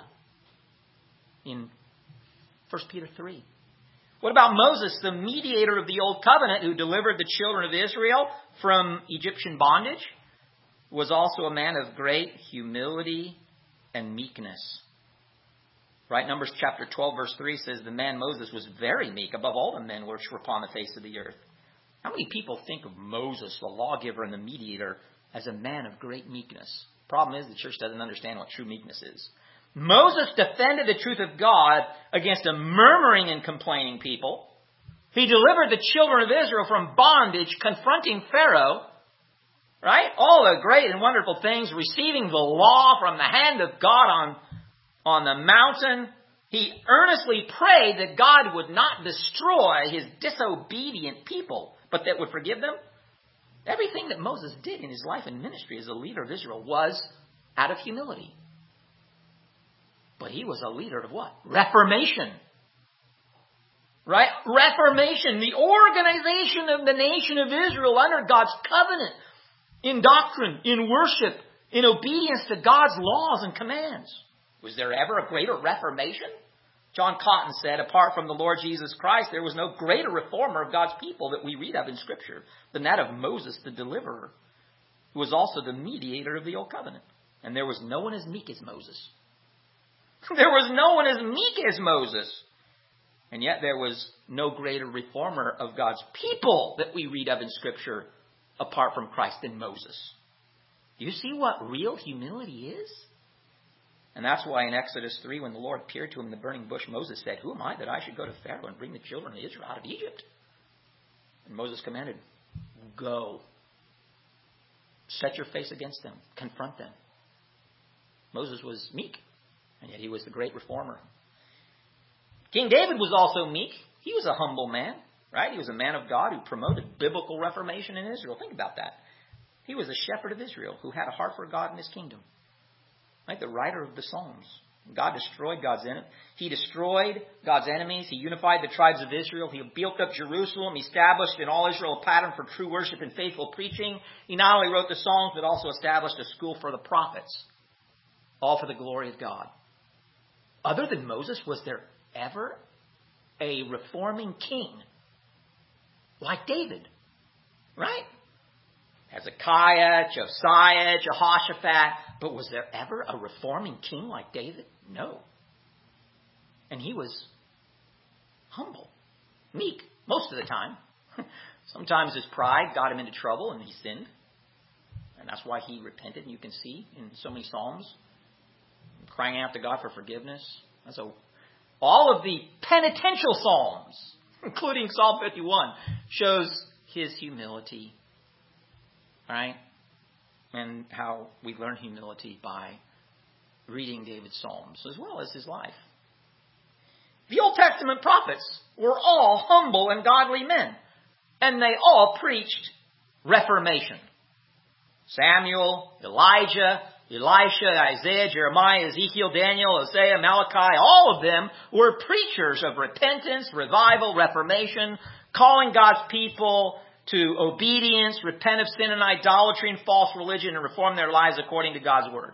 Speaker 1: in First Peter three. What about Moses, the mediator of the old covenant who delivered the children of Israel from Egyptian bondage? Was also a man of great humility and meekness. Right? Numbers chapter twelve verse three says the man Moses was very meek above all the men which were upon the face of the earth. How many people think of Moses, the lawgiver and the mediator, as a man of great meekness? Problem is the church doesn't understand what true meekness is. Moses defended the truth of God against a murmuring and complaining people. He delivered the children of Israel from bondage, confronting Pharaoh. Right? All the great and wonderful things, receiving the law from the hand of God on, on the mountain. He earnestly prayed that God would not destroy his disobedient people, but that would forgive them. Everything that Moses did in his life and ministry as a leader of Israel was out of humility. But he was a leader of what? Reformation. Right? Reformation. The organization of the nation of Israel under God's covenant. In doctrine, in worship, in obedience to God's laws and commands. Was there ever a greater reformation? John Cotton said, apart from the Lord Jesus Christ, there was no greater reformer of God's people that we read of in Scripture than that of Moses, the deliverer, who was also the mediator of the old covenant. And there was no one as meek as Moses. There was no one as meek as Moses. And yet there was no greater reformer of God's people that we read of in Scripture apart from Christ and Moses. Do you see what real humility is? And that's why in Exodus three, when the Lord appeared to him in the burning bush, Moses said, who am I that I should go to Pharaoh and bring the children of Israel out of Egypt? And Moses commanded, go. Set your face against them. Confront them. Moses was meek, and yet he was the great reformer. King David was also meek. He was a humble man. Right? He was a man of God who promoted biblical reformation in Israel. Think about that. He was a shepherd of Israel who had a heart for God and his kingdom. Right? The writer of the Psalms. God destroyed God's enemies. He destroyed God's enemies. He unified the tribes of Israel. He built up Jerusalem. He established in all Israel a pattern for true worship and faithful preaching. He not only wrote the Psalms, but also established a school for the prophets. All for the glory of God. Other than Moses, was there ever a reforming king like David? Right? Hezekiah, Josiah, Jehoshaphat. But was there ever a reforming king like David? No. And he was humble, meek, most of the time. Sometimes his pride got him into trouble and he sinned. And that's why he repented. And you can see in so many Psalms, crying out to God for forgiveness. And so all of the penitential Psalms, including Psalm fifty-one, shows his humility. Right? And how we learn humility by reading David's Psalms, as well as his life. The Old Testament prophets were all humble and godly men. And they all preached reformation. Samuel, Elijah, Elisha, Isaiah, Jeremiah, Ezekiel, Daniel, Hosea, Malachi, all of them were preachers of repentance, revival, reformation, calling God's people to obedience, repent of sin and idolatry and false religion, and reform their lives according to God's word.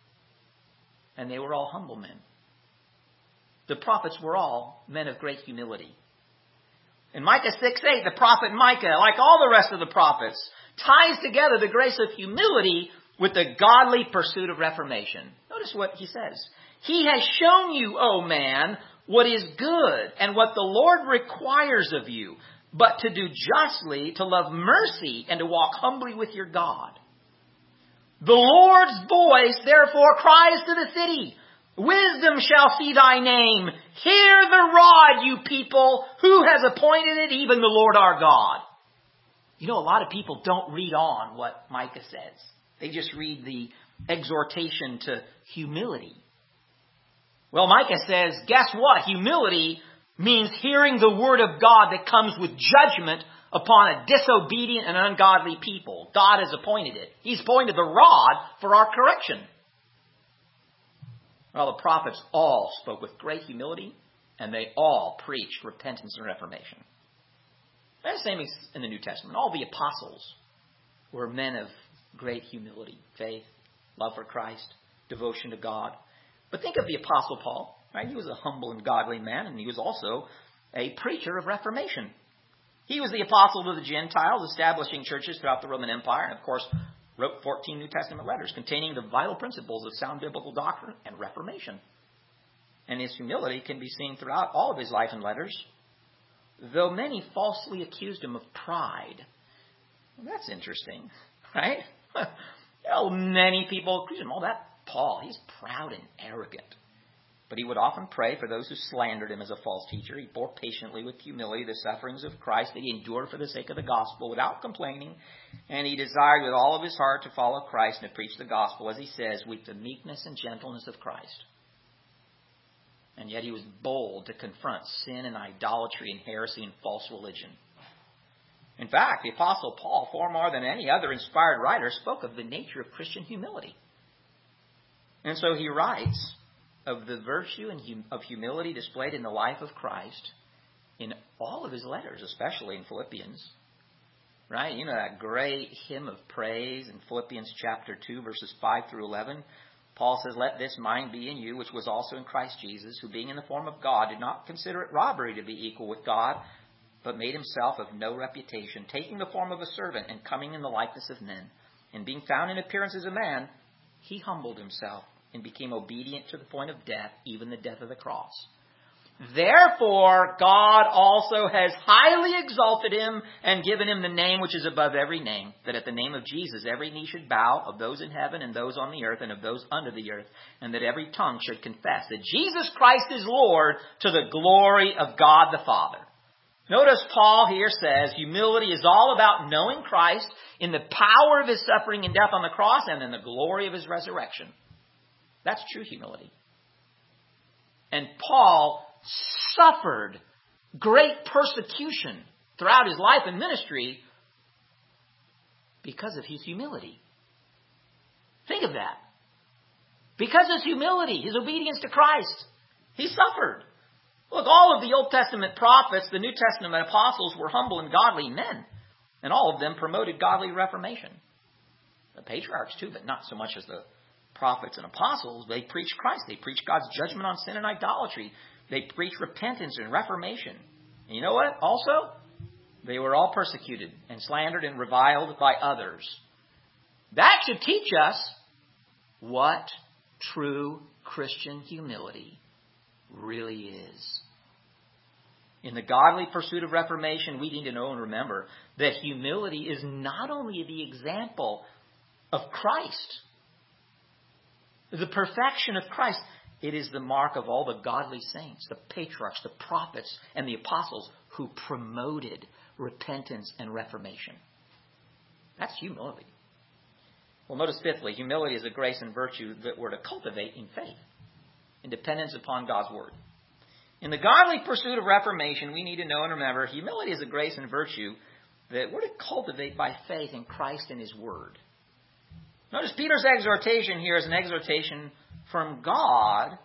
Speaker 1: And they were all humble men. The prophets were all men of great humility. In Micah six eight, the prophet Micah, like all the rest of the prophets, ties together the grace of humility with the godly pursuit of reformation. Notice what he says. He has shown you, O man, what is good and what the Lord requires of you, but to do justly, to love mercy, and to walk humbly with your God. The Lord's voice, therefore, cries to the city, wisdom shall see thy name. Hear the rod, you people. Who has appointed it? Even the Lord our God. You know, a lot of people don't read on what Micah says. They just read the exhortation to humility. Well, Micah says, guess what? Humility means hearing the word of God that comes with judgment upon a disobedient and ungodly people. God has appointed it. He's appointed the rod for our correction. Well, the prophets all spoke with great humility, and they all preached repentance and reformation. And the same is in the New Testament. All the apostles were men of great humility, faith, love for Christ, devotion to God. But think of the Apostle Paul. Right? He was a humble and godly man, and he was also a preacher of reformation. He was the apostle to the Gentiles, establishing churches throughout the Roman Empire, and of course wrote fourteen New Testament letters containing the vital principles of sound biblical doctrine and reformation. And his humility can be seen throughout all of his life and letters, though many falsely accused him of pride. Well, that's interesting, right? Well, many people accuse him, oh, that Paul, he's proud and arrogant. But he would often pray for those who slandered him as a false teacher. He bore patiently with humility the sufferings of Christ that he endured for the sake of the gospel without complaining. And he desired with all of his heart to follow Christ and to preach the gospel, as he says, with the meekness and gentleness of Christ. And yet he was bold to confront sin and idolatry and heresy and false religion. In fact, the Apostle Paul, far more than any other inspired writer, spoke of the nature of Christian humility. And so he writes of the virtue and hum- of humility displayed in the life of Christ in all of his letters, especially in Philippians. Right? You know that great hymn of praise in Philippians chapter two, verses five through eleven. Paul says, let this mind be in you, which was also in Christ Jesus, who being in the form of God did not consider it robbery to be equal with God, but made himself of no reputation, taking the form of a servant and coming in the likeness of men. And being found in appearance as a man, he humbled himself and became obedient to the point of death, even the death of the cross. Therefore, God also has highly exalted him and given him the name which is above every name, that at the name of Jesus every knee should bow, of those in heaven and those on the earth and of those under the earth, and that every tongue should confess that Jesus Christ is Lord, to the glory of God the Father. Notice Paul here says humility is all about knowing Christ in the power of his suffering and death on the cross and in the glory of his resurrection. That's true humility. And Paul suffered great persecution throughout his life and ministry because of his humility. Think of that. Because of his humility, his obedience to Christ, he suffered. Look, all of the Old Testament prophets, the New Testament apostles were humble and godly men. And all of them promoted godly reformation. The patriarchs too, but not so much as the prophets and apostles. They preached Christ. They preached God's judgment on sin and idolatry. They preached repentance and reformation. And you know what? Also, they were all persecuted and slandered and reviled by others. That should teach us what true Christian humility really is. In the godly pursuit of reformation, we need to know and remember that humility is not only the example of Christ, the perfection of Christ, it is the mark of all the godly saints, the patriarchs, the prophets, and the apostles who promoted repentance and reformation. That's humility. Well, notice fifthly, humility is a grace and virtue that we're to cultivate in faith, in dependence upon God's word. In the godly pursuit of reformation, we need to know and remember humility is a grace and virtue that we're to cultivate by faith in Christ and his word. Notice Peter's exhortation here is an exhortation from God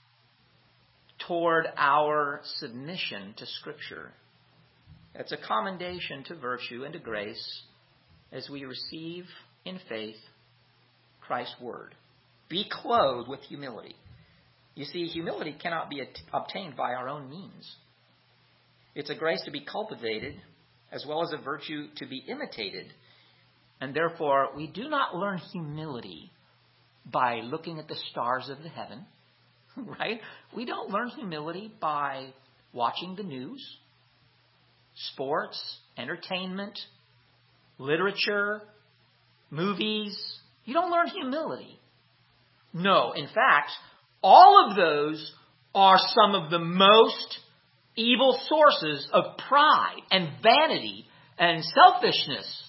Speaker 1: toward our submission to Scripture. It's a commendation to virtue and to grace as we receive in faith Christ's word. Be clothed with humility. You see, humility cannot be obtained by our own means. It's a grace to be cultivated as well as a virtue to be imitated. And therefore, we do not learn humility by looking at the stars of the heaven, right? We don't learn humility by watching the news, sports, entertainment, literature, movies. You don't learn humility. No, in fact, all of those are some of the most evil sources of pride and vanity and selfishness.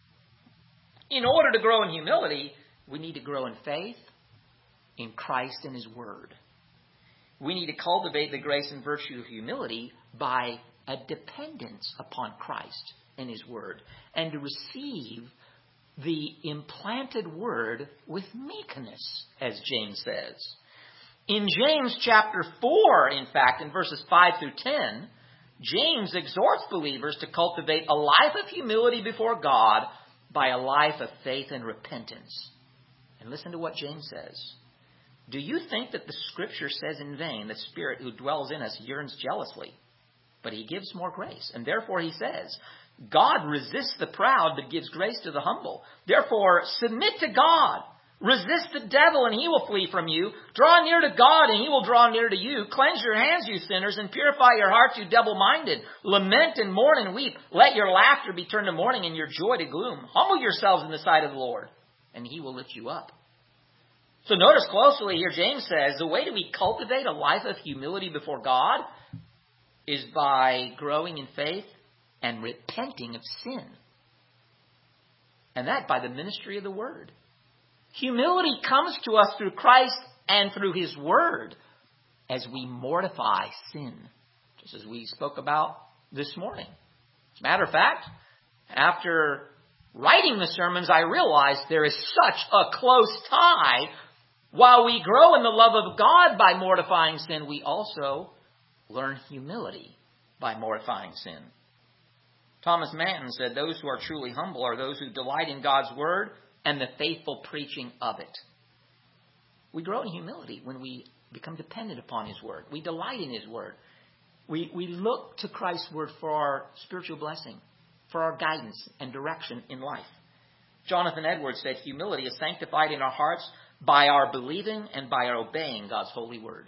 Speaker 1: In order to grow in humility, we need to grow in faith, in Christ and His Word. We need to cultivate the grace and virtue of humility by a dependence upon Christ and His Word, and to receive the implanted Word with meekness, as James says. In James chapter four, in fact, in verses five through ten, James exhorts believers to cultivate a life of humility before God by a life of faith and repentance. And listen to what James says. Do you think that the Scripture says in vain, the Spirit who dwells in us yearns jealously? But He gives more grace. And therefore He says, God resists the proud, but gives grace to the humble. Therefore, submit to God. Resist the devil, and he will flee from you. Draw near to God, and He will draw near to you. Cleanse your hands, you sinners, and purify your hearts, you double-minded. Lament and mourn and weep. Let your laughter be turned to mourning and your joy to gloom. Humble yourselves in the sight of the Lord, and He will lift you up. So notice closely here, James says, the way that we cultivate a life of humility before God is by growing in faith and repenting of sin. And that by the ministry of the Word. Humility comes to us through Christ and through His Word as we mortify sin, just as we spoke about this morning. As a matter of fact, after writing the sermons, I realized there is such a close tie. While we grow in the love of God by mortifying sin, we also learn humility by mortifying sin. Thomas Manton said, those who are truly humble are those who delight in God's Word and the faithful preaching of it. We grow in humility when we become dependent upon His Word. We delight in His Word. We, we look to Christ's Word for our spiritual blessing, for our guidance and direction in life. Jonathan Edwards said, humility is sanctified in our hearts by our believing and by our obeying God's holy Word.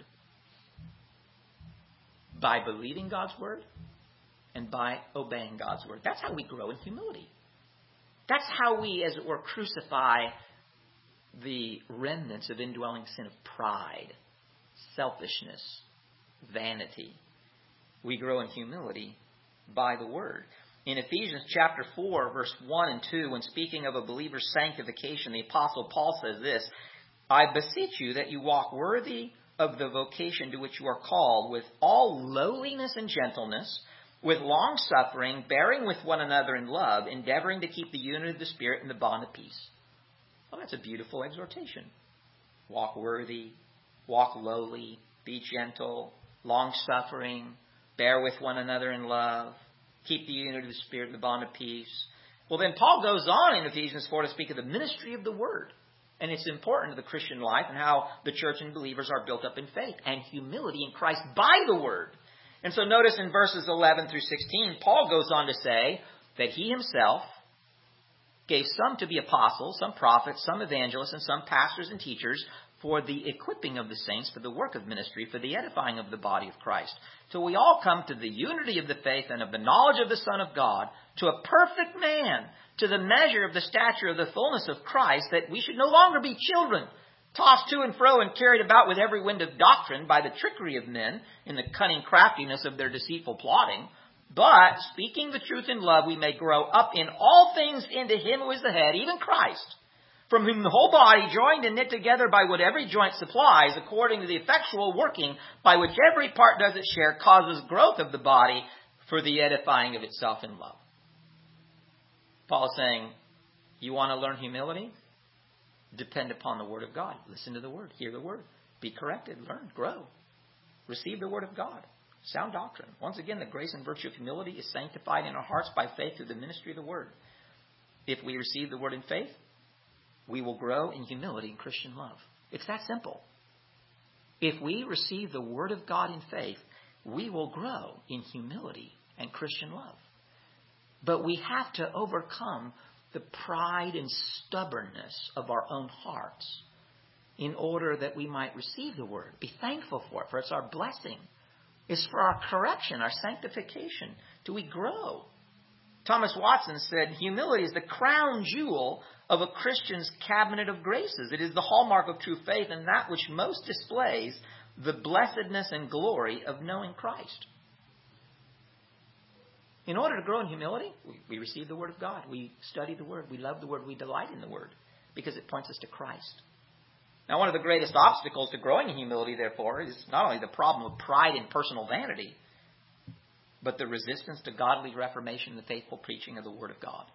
Speaker 1: By believing God's Word and by obeying God's Word. That's how we grow in humility. That's how we, as it were, crucify the remnants of indwelling sin of pride, selfishness, vanity. We grow in humility by the Word. In Ephesians chapter four, verse one and two, when speaking of a believer's sanctification, the Apostle Paul says this, I beseech you that you walk worthy of the vocation to which you are called, with all lowliness and gentleness, with long suffering, bearing with one another in love, endeavoring to keep the unity of the Spirit in the bond of peace. Well, that's a beautiful exhortation. Walk worthy, walk lowly, be gentle, long suffering, bear with one another in love, keep the unity of the Spirit in the bond of peace. Well, then Paul goes on in Ephesians four to speak of the ministry of the Word. And it's important to the Christian life and how the church and believers are built up in faith and humility in Christ by the Word. And so notice in verses eleven through sixteen, Paul goes on to say that he himself gave some to be apostles, some prophets, some evangelists, and some pastors and teachers for the equipping of the saints, for the work of ministry, for the edifying of the body of Christ. Till we all come to the unity of the faith and of the knowledge of the Son of God, to a perfect man, to the measure of the stature of the fullness of Christ, that we should no longer be children, tossed to and fro and carried about with every wind of doctrine by the trickery of men in the cunning craftiness of their deceitful plotting. But, speaking the truth in love, we may grow up in all things into Him who is the head, even Christ, from whom the whole body, joined and knit together by what every joint supplies, according to the effectual working by which every part does its share, causes growth of the body for the edifying of itself in love. Paul is saying, you want to learn humility? Depend upon the Word of God. Listen to the Word. Hear the Word. Be corrected. Learn. Grow. Receive the Word of God. Sound doctrine. Once again, the grace and virtue of humility is sanctified in our hearts by faith through the ministry of the Word. If we receive the Word in faith, we will grow in humility and Christian love. It's that simple. If we receive the Word of God in faith, we will grow in humility and Christian love. But we have to overcome the pride and stubbornness of our own hearts in order that we might receive the Word. Be thankful for it, for it's our blessing. is for our correction, our sanctification. Do we grow? Thomas Watson said, humility is the crown jewel of a Christian's cabinet of graces. It is the hallmark of true faith and that which most displays the blessedness and glory of knowing Christ. In order to grow in humility, we, we receive the Word of God. We study the Word. We love the Word. We delight in the Word because it points us to Christ. Now, one of the greatest obstacles to growing in humility, therefore, is not only the problem of pride and personal vanity, but the resistance to godly reformation and the faithful preaching of the Word of God.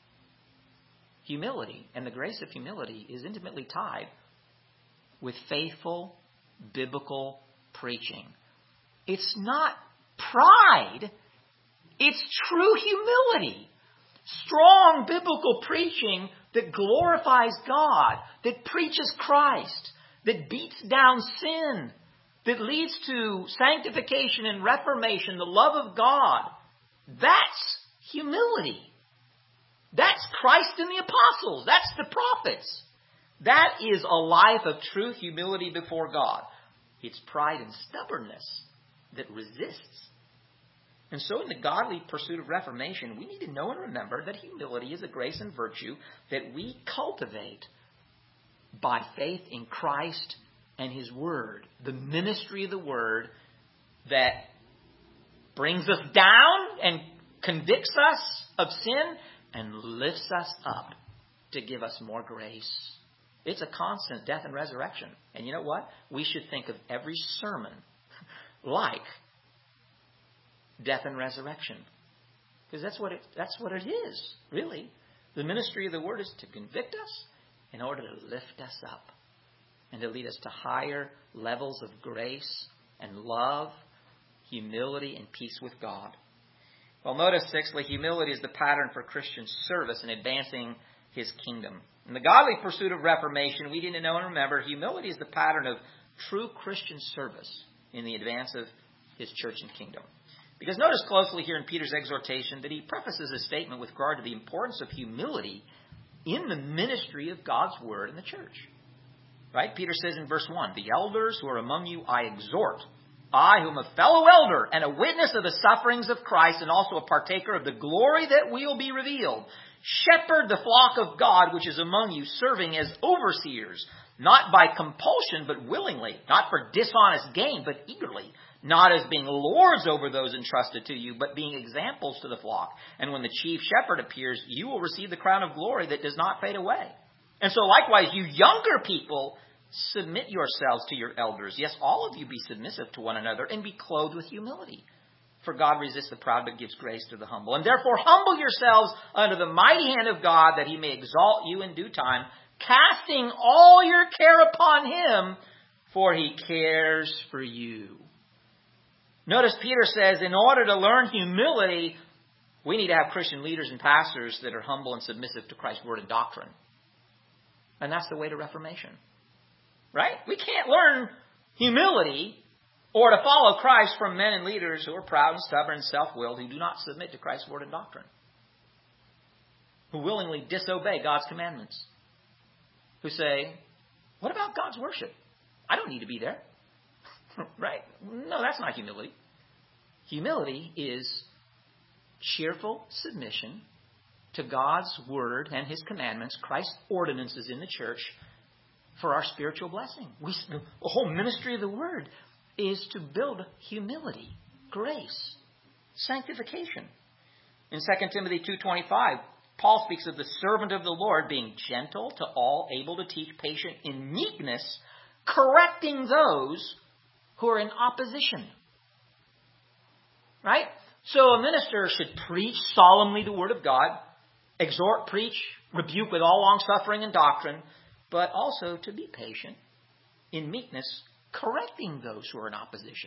Speaker 1: Humility and the grace of humility is intimately tied with faithful biblical preaching. It's not pride. It's true humility. Strong biblical preaching that glorifies God, that preaches Christ, that beats down sin, that leads to sanctification and reformation, the love of God. That's humility. That's Christ and the apostles. That's the prophets. That is a life of true humility before God. It's pride and stubbornness that resists. And so in the godly pursuit of reformation, we need to know and remember that humility is a grace and virtue that we cultivate by faith in Christ and His Word. The ministry of the Word that brings us down and convicts us of sin and lifts us up to give us more grace. It's a constant death and resurrection. And you know what? We should think of every sermon like death and resurrection. Because that's what it, that's what it is, really. The ministry of the Word is to convict us in order to lift us up and to lead us to higher levels of grace and love, humility, and peace with God. Well, notice, sixthly, humility is the pattern for Christian service in advancing His kingdom. In the godly pursuit of reformation, we need to know and remember humility is the pattern of true Christian service in the advance of His church and kingdom. Because notice closely here in Peter's exhortation that he prefaces his statement with regard to the importance of humility in the ministry of God's Word in the church. Right? Peter says in verse one, "The elders who are among you I exhort, I who am a fellow elder and a witness of the sufferings of Christ and also a partaker of the glory that will be revealed. Shepherd the flock of God which is among you, serving as overseers, not by compulsion but willingly, not for dishonest gain but eagerly, not as being lords over those entrusted to you, but being examples to the flock. And when the chief shepherd appears, you will receive the crown of glory that does not fade away. And so likewise, you younger people, submit yourselves to your elders. Yes, all of you be submissive to one another and be clothed with humility. For God resists the proud but gives grace to the humble. And therefore humble yourselves under the mighty hand of God that He may exalt you in due time, casting all your care upon Him, for He cares for you." Notice Peter says in order to learn humility, we need to have Christian leaders and pastors that are humble and submissive to Christ's Word and doctrine. And that's the way to reformation. Right? We can't learn humility or to follow Christ from men and leaders who are proud and stubborn and self-willed, who do not submit to Christ's Word and doctrine, who willingly disobey God's commandments, who say, "What about God's worship? I don't need to be there." Right? No, that's not humility. Humility is cheerful submission to God's Word and His commandments, Christ's ordinances in the church for our spiritual blessing. We, the whole ministry of the Word is to build humility, grace, sanctification. In Second Timothy two twenty-five, Paul speaks of the servant of the Lord being gentle to all, able to teach, patient in meekness, correcting those who are in opposition. Right? So a minister should preach solemnly the Word of God, exhort, preach, rebuke with all long-suffering and doctrine, but also to be patient in meekness, correcting those who are in opposition.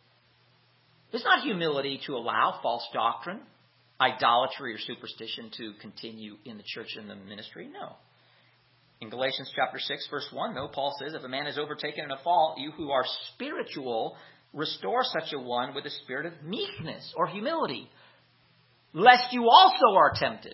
Speaker 1: It's not humility to allow false doctrine, idolatry, or superstition to continue in the church and the ministry. No. In Galatians chapter six, verse one, though, Paul says, "If a man is overtaken in a fault, you who are spiritual, restore such a one with a spirit of meekness," or humility, "lest you also are tempted."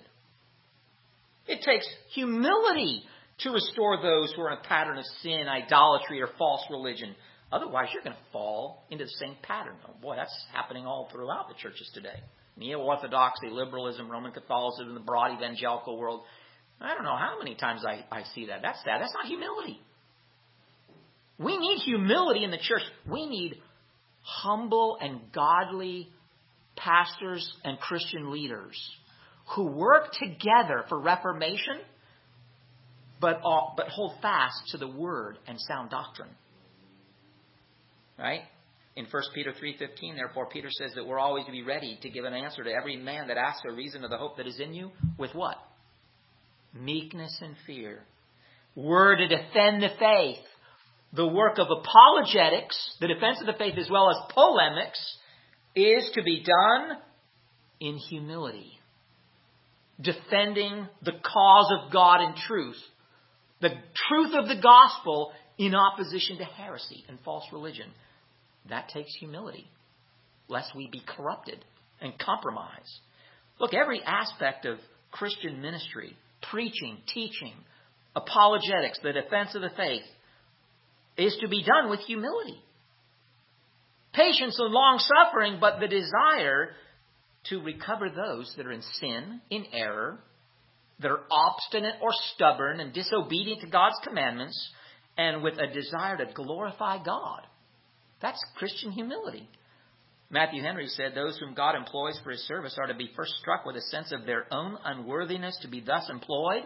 Speaker 1: It takes humility to restore those who are in a pattern of sin, idolatry, or false religion. Otherwise, you're going to fall into the same pattern. Oh, boy, that's happening all throughout the churches today. Neo-Orthodoxy, liberalism, Roman Catholicism, the broad evangelical world. I don't know how many times I, I see that. That's sad. That's not humility. We need humility in the church. We need humble and godly pastors and Christian leaders who work together for reformation, but, all, but hold fast to the word and sound doctrine. Right? In First Peter three fifteen, therefore, Peter says that we're always to be ready to give an answer to every man that asks a reason of the hope that is in you. With what? Meekness and fear. We're to defend the faith. The work of apologetics, the defense of the faith as well as polemics, is to be done in humility. Defending the cause of God in truth. The truth of the gospel in opposition to heresy and false religion. That takes humility, lest we be corrupted and compromised. Look, every aspect of Christian ministry, preaching, teaching, apologetics, the defense of the faith, is to be done with humility. Patience and long-suffering, but the desire to recover those that are in sin, in error, that are obstinate or stubborn and disobedient to God's commandments, and with a desire to glorify God. That's Christian humility. Matthew Henry said, those whom God employs for his service are to be first struck with a sense of their own unworthiness to be thus employed,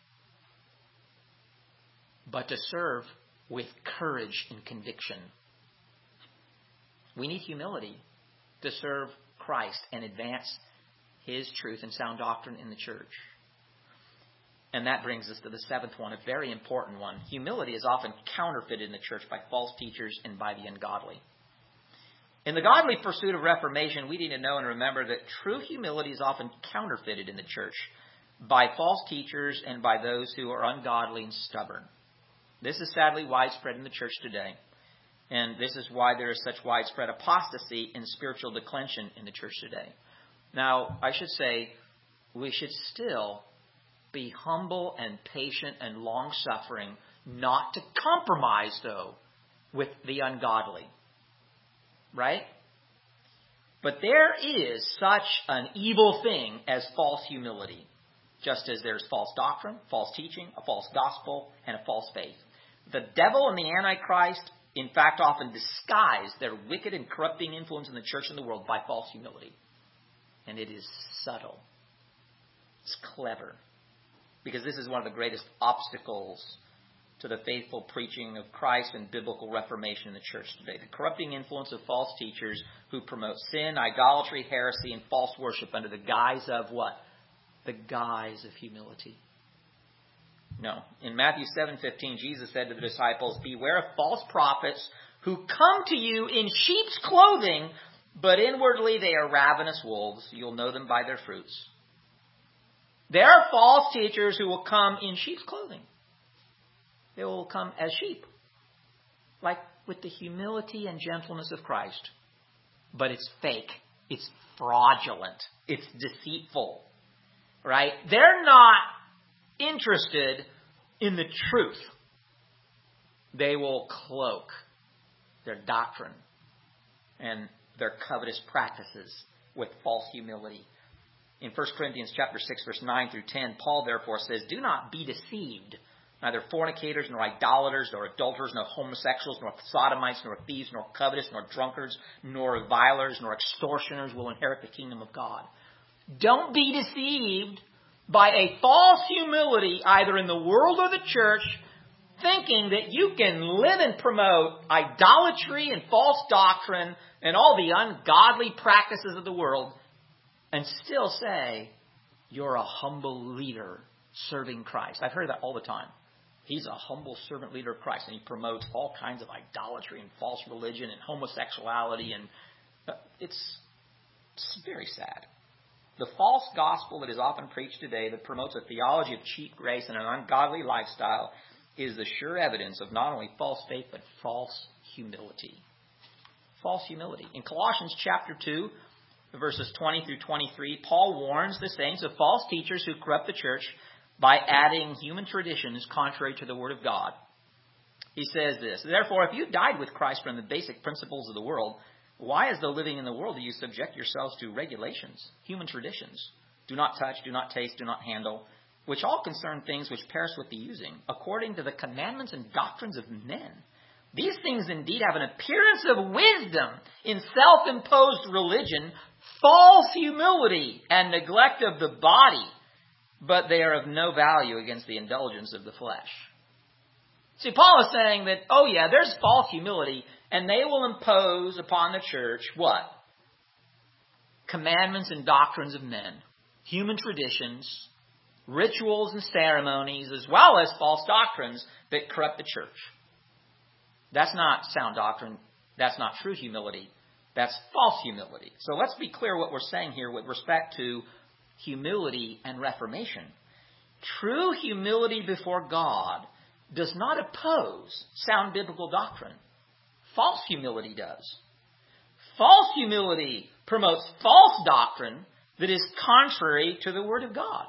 Speaker 1: but to serve with courage and conviction. We need humility to serve Christ and advance his truth and sound doctrine in the church. And that brings us to the seventh one, a very important one. Humility is often counterfeited in the church by false teachers and by the ungodly. In the godly pursuit of reformation, we need to know and remember that true humility is often counterfeited in the church by false teachers and by those who are ungodly and stubborn. This is sadly widespread in the church today. And this is why there is such widespread apostasy and spiritual declension in the church today. Now, I should say, we should still be humble and patient and long-suffering, not to compromise, though, with the ungodly. Right? But there is such an evil thing as false humility, just as there's false doctrine, false teaching, a false gospel, and a false faith. The devil and the Antichrist, in fact, often disguise their wicked and corrupting influence in the church and the world by false humility. And it is subtle. It's clever. Because this is one of the greatest obstacles to the faithful preaching of Christ and biblical reformation in the church today. The corrupting influence of false teachers who promote sin, idolatry, heresy, and false worship under the guise of what? The guise of humility. No. In Matthew seven fifteen, Jesus said to the disciples, beware of false prophets who come to you in sheep's clothing, but inwardly they are ravenous wolves. You'll know them by their fruits. There are false teachers who will come in sheep's clothing. They will come as sheep, like with the humility and gentleness of Christ. But it's fake. It's fraudulent. It's deceitful. Right? They're not interested in the truth. They will cloak their doctrine and their covetous practices with false humility. In First Corinthians chapter six, verse nine through ten, Paul therefore says, do not be deceived. Neither fornicators, nor idolaters, nor adulterers, nor homosexuals, nor sodomites, nor thieves, nor covetous, nor drunkards, nor revilers, nor extortioners will inherit the kingdom of God. Don't be deceived by a false humility, either in the world or the church, thinking that you can live and promote idolatry and false doctrine and all the ungodly practices of the world and still say you're a humble leader serving Christ. I've heard that all the time. He's a humble servant leader of Christ, and he promotes all kinds of idolatry and false religion and homosexuality, and it's, it's very sad. The false gospel that is often preached today that promotes a theology of cheap grace and an ungodly lifestyle is the sure evidence of not only false faith, but false humility. False humility. In Colossians chapter two, verses twenty through twenty-three, Paul warns the saints of false teachers who corrupt the church by adding human traditions contrary to the Word of God. He says this, therefore, if you died with Christ from the basic principles of the world, why, as though living in the world, do you subject yourselves to regulations, human traditions? Do not touch, do not taste, do not handle, which all concern things which perish with the using, according to the commandments and doctrines of men. These things indeed have an appearance of wisdom in self-imposed religion, false humility, and neglect of the body, but they are of no value against the indulgence of the flesh. See, Paul is saying that, oh yeah, there's false humility, and they will impose upon the church what? Commandments and doctrines of men, human traditions, rituals and ceremonies, as well as false doctrines that corrupt the church. That's not sound doctrine. That's not true humility. That's false humility. So let's be clear what we're saying here with respect to humility and reformation. True humility before God does not oppose sound biblical doctrine. False humility does. False humility promotes false doctrine that is contrary to the Word of God.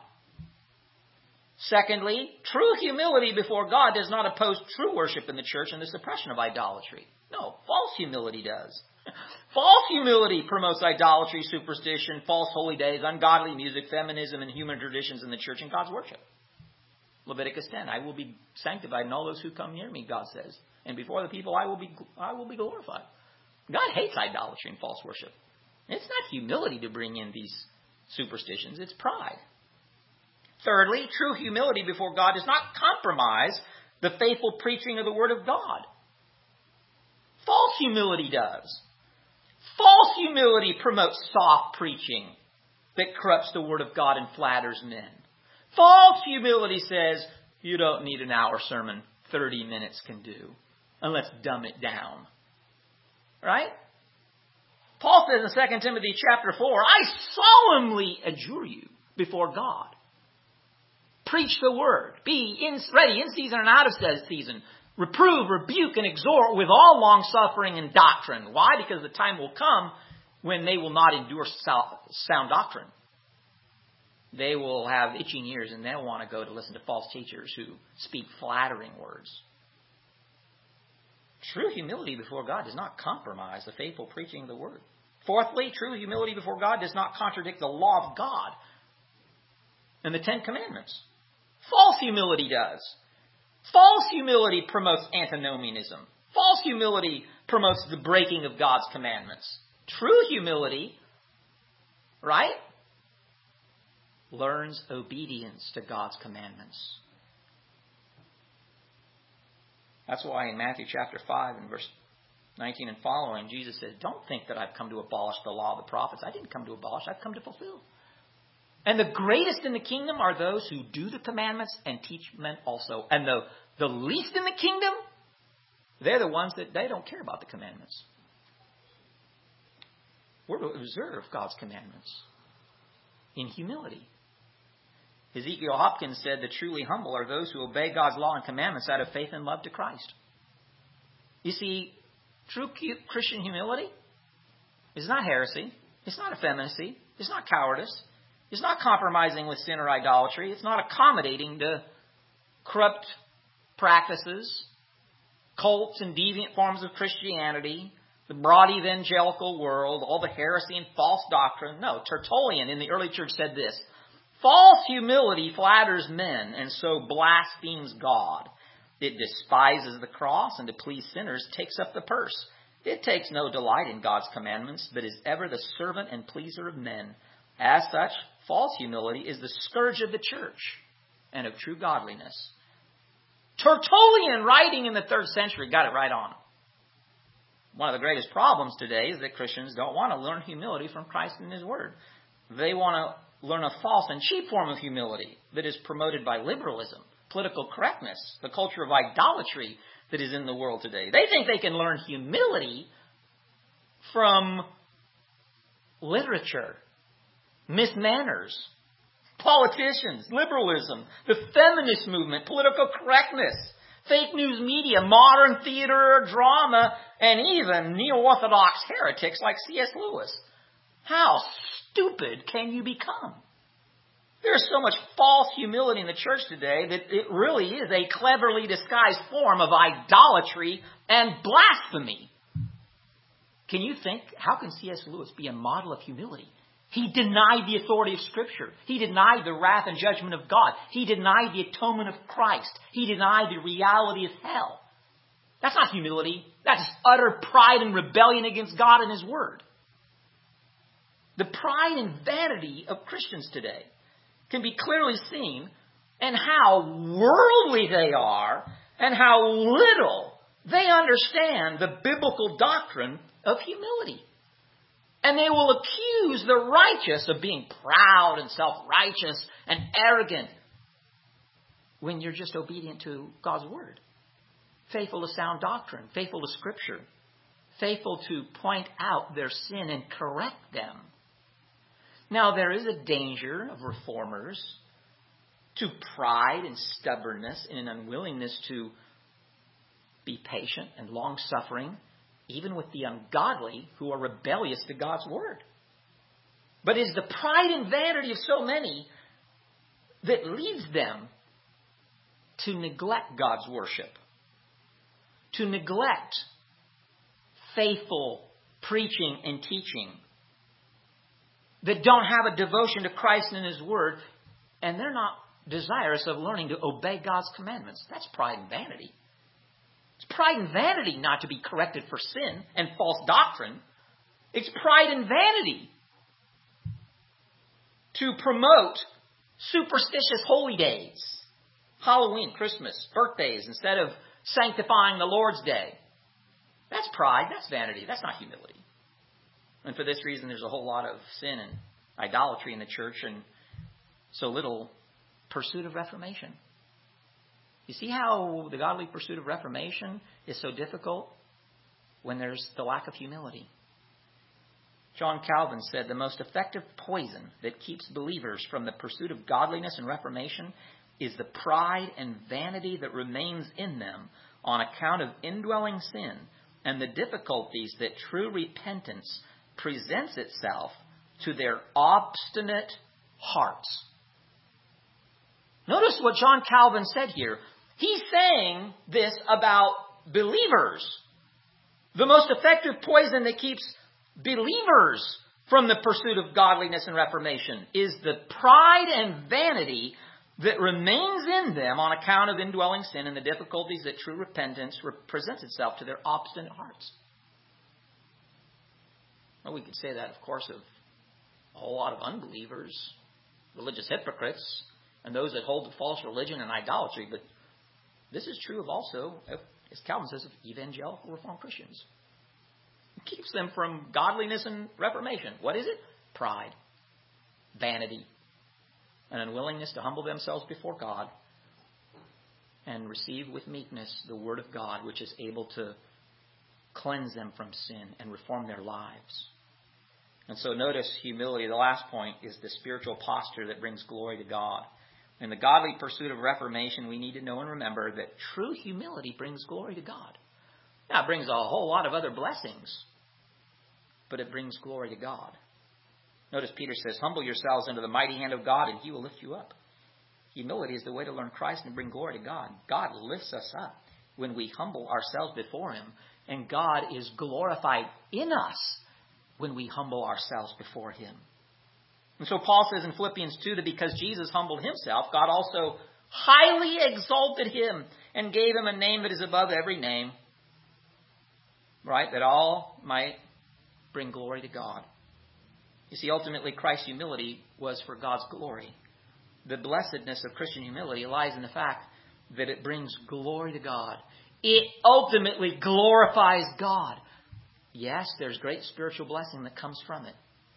Speaker 1: Secondly, true humility before God does not oppose true worship in the church and the suppression of idolatry. No, false humility does. False humility promotes idolatry, superstition, false holy days, ungodly music, feminism, and human traditions in the church and God's worship. Leviticus ten, I will be sanctified in all those who come near me, God says. And before the people I will be I will be glorified. God hates idolatry and false worship. It's not humility to bring in these superstitions, it's pride. Thirdly, true humility before God does not compromise the faithful preaching of the Word of God. False humility does. False humility promotes soft preaching that corrupts the Word of God and flatters men. False humility says, you don't need an hour sermon, thirty minutes can do. And let's dumb it down. Right? Paul says in Second Timothy chapter four, I solemnly adjure you before God. Preach the word. Be in, ready in season and out of season. Reprove, rebuke, and exhort with all long suffering and doctrine. Why? Because the time will come when they will not endure sound doctrine. They will have itching ears and they'll want to go to listen to false teachers who speak flattering words. True humility before God does not compromise the faithful preaching of the word. Fourthly, true humility before God does not contradict the law of God and the Ten Commandments. False humility does. False humility promotes antinomianism. False humility promotes the breaking of God's commandments. True humility, right, learns obedience to God's commandments. That's why in Matthew chapter five and verse nineteen and following, Jesus said, don't think that I've come to abolish the law of the prophets. I didn't come to abolish, I've come to fulfill. And the greatest in the kingdom are those who do the commandments and teach men also. And the, the least in the kingdom, they're the ones that they don't care about the commandments. We're to observe God's commandments in humility. Ezekiel Hopkins said the truly humble are those who obey God's law and commandments out of faith and love to Christ. You see, true Christian humility is not heresy. It's not effeminacy. It's not cowardice. It's not compromising with sin or idolatry. It's not accommodating to corrupt practices, cults and deviant forms of Christianity, the broad evangelical world, all the heresy and false doctrine. No, Tertullian in the early church said this, false humility flatters men and so blasphemes God. It despises the cross and to please sinners takes up the purse. It takes no delight in God's commandments, but is ever the servant and pleaser of men. As such, false humility is the scourge of the church and of true godliness. Tertullian, writing in the third century, got it right on. One of the greatest problems today is that Christians don't want to learn humility from Christ and His Word. They want to learn a false and cheap form of humility that is promoted by liberalism, political correctness, the culture of idolatry that is in the world today. They think they can learn humility from literature, mismanners, politicians, liberalism, the feminist movement, political correctness, fake news media, modern theater, drama, and even neo-orthodox heretics like C S Lewis. How stupid can you become? There's so much false humility in the church today that it really is a cleverly disguised form of idolatry and blasphemy. Can you think, how can C S Lewis be a model of humility? He denied the authority of Scripture. He denied the wrath and judgment of God. He denied the atonement of Christ. He denied the reality of hell. That's not humility. That's utter pride and rebellion against God and His Word. The pride and vanity of Christians today can be clearly seen in how worldly they are and how little they understand the biblical doctrine of humility. And they will accuse the righteous of being proud and self-righteous and arrogant when you're just obedient to God's Word. Faithful to sound doctrine, faithful to Scripture, faithful to point out their sin and correct them. Now, there is a danger of reformers to pride and stubbornness and an unwillingness to be patient and long-suffering, even with the ungodly who are rebellious to God's Word. But it is the pride and vanity of so many that leads them to neglect God's worship, to neglect faithful preaching and teaching, that don't have a devotion to Christ and His Word, and they're not desirous of learning to obey God's commandments. That's pride and vanity. It's pride and vanity not to be corrected for sin and false doctrine. It's pride and vanity to promote superstitious holy days, Halloween, Christmas, birthdays, instead of sanctifying the Lord's Day. That's pride. That's vanity. That's not humility. And for this reason, there's a whole lot of sin and idolatry in the church and so little pursuit of reformation. You see how the godly pursuit of reformation is so difficult when there's the lack of humility. John Calvin said, the most effective poison that keeps believers from the pursuit of godliness and reformation is the pride and vanity that remains in them on account of indwelling sin and the difficulties that true repentance presents itself to their obstinate hearts. Notice what John Calvin said here. He's saying this about believers. The most effective poison that keeps believers from the pursuit of godliness and reformation is the pride and vanity that remains in them on account of indwelling sin and the difficulties that true repentance presents itself to their obstinate hearts. Well, we could say that, of course, of a whole lot of unbelievers, religious hypocrites, and those that hold to false religion and idolatry, but this is true of also, as Calvin says, of evangelical Reformed Christians. It keeps them from godliness and reformation. What is it? Pride, vanity, an unwillingness to humble themselves before God and receive with meekness the Word of God, which is able to cleanse them from sin and reform their lives. And so notice humility. The last point is the spiritual posture that brings glory to God. In the godly pursuit of reformation, we need to know and remember that true humility brings glory to God. Now, it brings a whole lot of other blessings, but it brings glory to God. Notice Peter says, humble yourselves under the mighty hand of God, and He will lift you up. Humility is the way to learn Christ and bring glory to God. God lifts us up when we humble ourselves before Him, and God is glorified in us when we humble ourselves before Him. And so Paul says in Philippians two that because Jesus humbled Himself, God also highly exalted Him and gave Him a name that is above every name. Right? That all might bring glory to God. You see, ultimately Christ's humility was for God's glory. The blessedness of Christian humility lies in the fact that it brings glory to God. It ultimately glorifies God. Yes, there's great spiritual blessing that comes from it.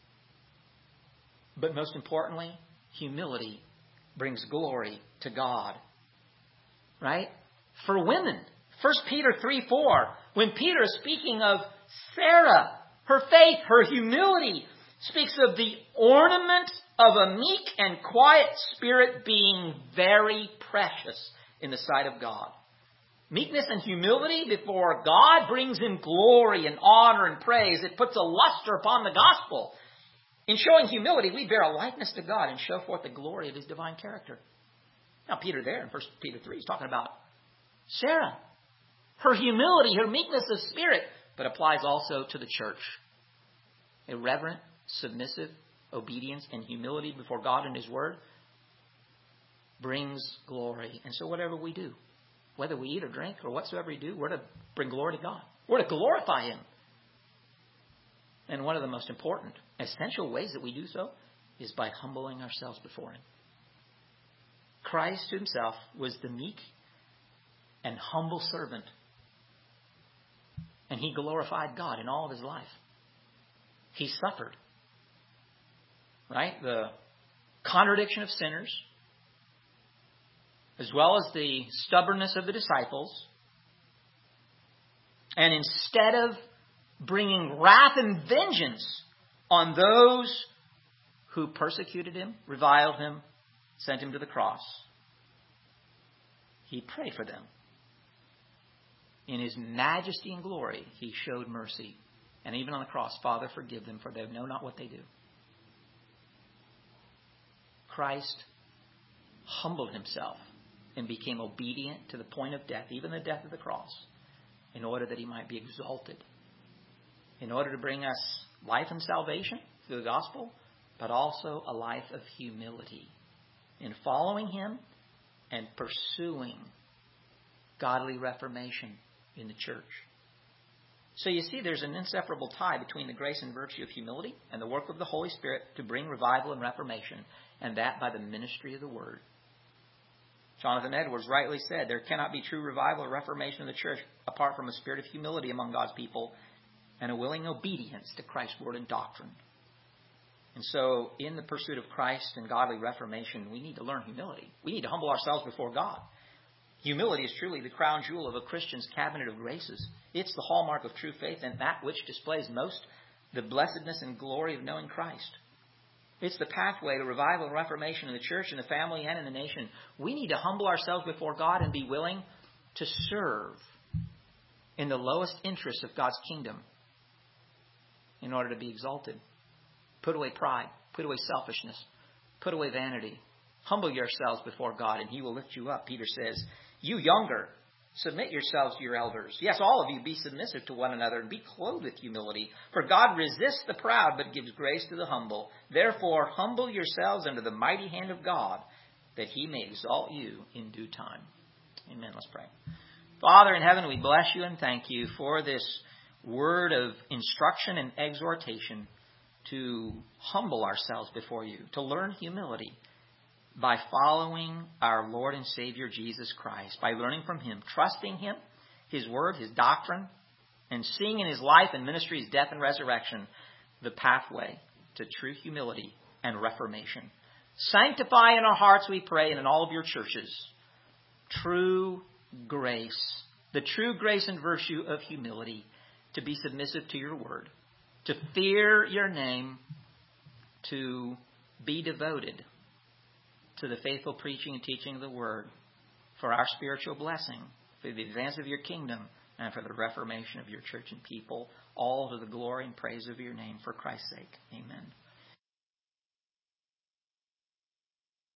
Speaker 1: But most importantly, humility brings glory to God. Right? For women, First Peter three four, when Peter is speaking of Sarah, her faith, her humility, speaks of the ornament of a meek and quiet spirit being very precious in the sight of God. Meekness and humility before God brings Him glory and honor and praise. It puts a luster upon the gospel. In showing humility, we bear a likeness to God and show forth the glory of his divine character. Now, Peter there in First Peter three is talking about Sarah, her humility, her meekness of spirit, but applies also to the church. Irreverent, submissive obedience and humility before God and his word brings glory. And so whatever we do, whether we eat or drink or whatsoever we do, we're to bring glory to God. We're to glorify him. And one of the most important, essential ways that we do so is by humbling ourselves before him. Christ himself was the meek and humble servant. And he glorified God in all of his life. He suffered. Right? The contradiction of sinners, as well as the stubbornness of the disciples. And instead of bringing wrath and vengeance on those who persecuted him, reviled him, sent him to the cross, he prayed for them. In his majesty and glory, he showed mercy. And even on the cross, Father, forgive them, for they know not what they do. Christ humbled himself and became obedient to the point of death, even the death of the cross, in order that he might be exalted, in order to bring us life and salvation through the gospel, but also a life of humility in following him and pursuing godly reformation in the church. So you see, there's an inseparable tie between the grace and virtue of humility and the work of the Holy Spirit to bring revival and reformation, and that by the ministry of the Word. Jonathan Edwards rightly said, there cannot be true revival or reformation in the church apart from a spirit of humility among God's people and a willing obedience to Christ's word and doctrine. And so, in the pursuit of Christ and godly reformation, we need to learn humility. We need to humble ourselves before God. Humility is truly the crown jewel of a Christian's cabinet of graces. It's the hallmark of true faith and that which displays most the blessedness and glory of knowing Christ. It's the pathway to revival and reformation in the church, in the family, and in the nation. We need to humble ourselves before God and be willing to serve in the lowest interests of God's kingdom in order to be exalted. Put away pride. Put away selfishness. Put away vanity. Humble yourselves before God and he will lift you up. Peter says, you younger, submit yourselves to your elders. Yes, all of you be submissive to one another and be clothed with humility. For God resists the proud but gives grace to the humble. Therefore, humble yourselves under the mighty hand of God that he may exalt you in due time. Amen. Let's pray. Father in heaven, we bless you and thank you for this word of instruction and exhortation to humble ourselves before you, to learn humility by following our Lord and Savior Jesus Christ, by learning from him, trusting him, his word, his doctrine, and seeing in his life and ministry, his death and resurrection, the pathway to true humility and reformation. Sanctify in our hearts, we pray, and in all of your churches, true grace, the true grace and virtue of humility, to be submissive to your word, to fear your name, to be devoted to the faithful preaching and teaching of the word for our spiritual blessing, for the advance of your kingdom, and for the reformation of your church and people, all to the glory and praise of your name for Christ's sake. Amen.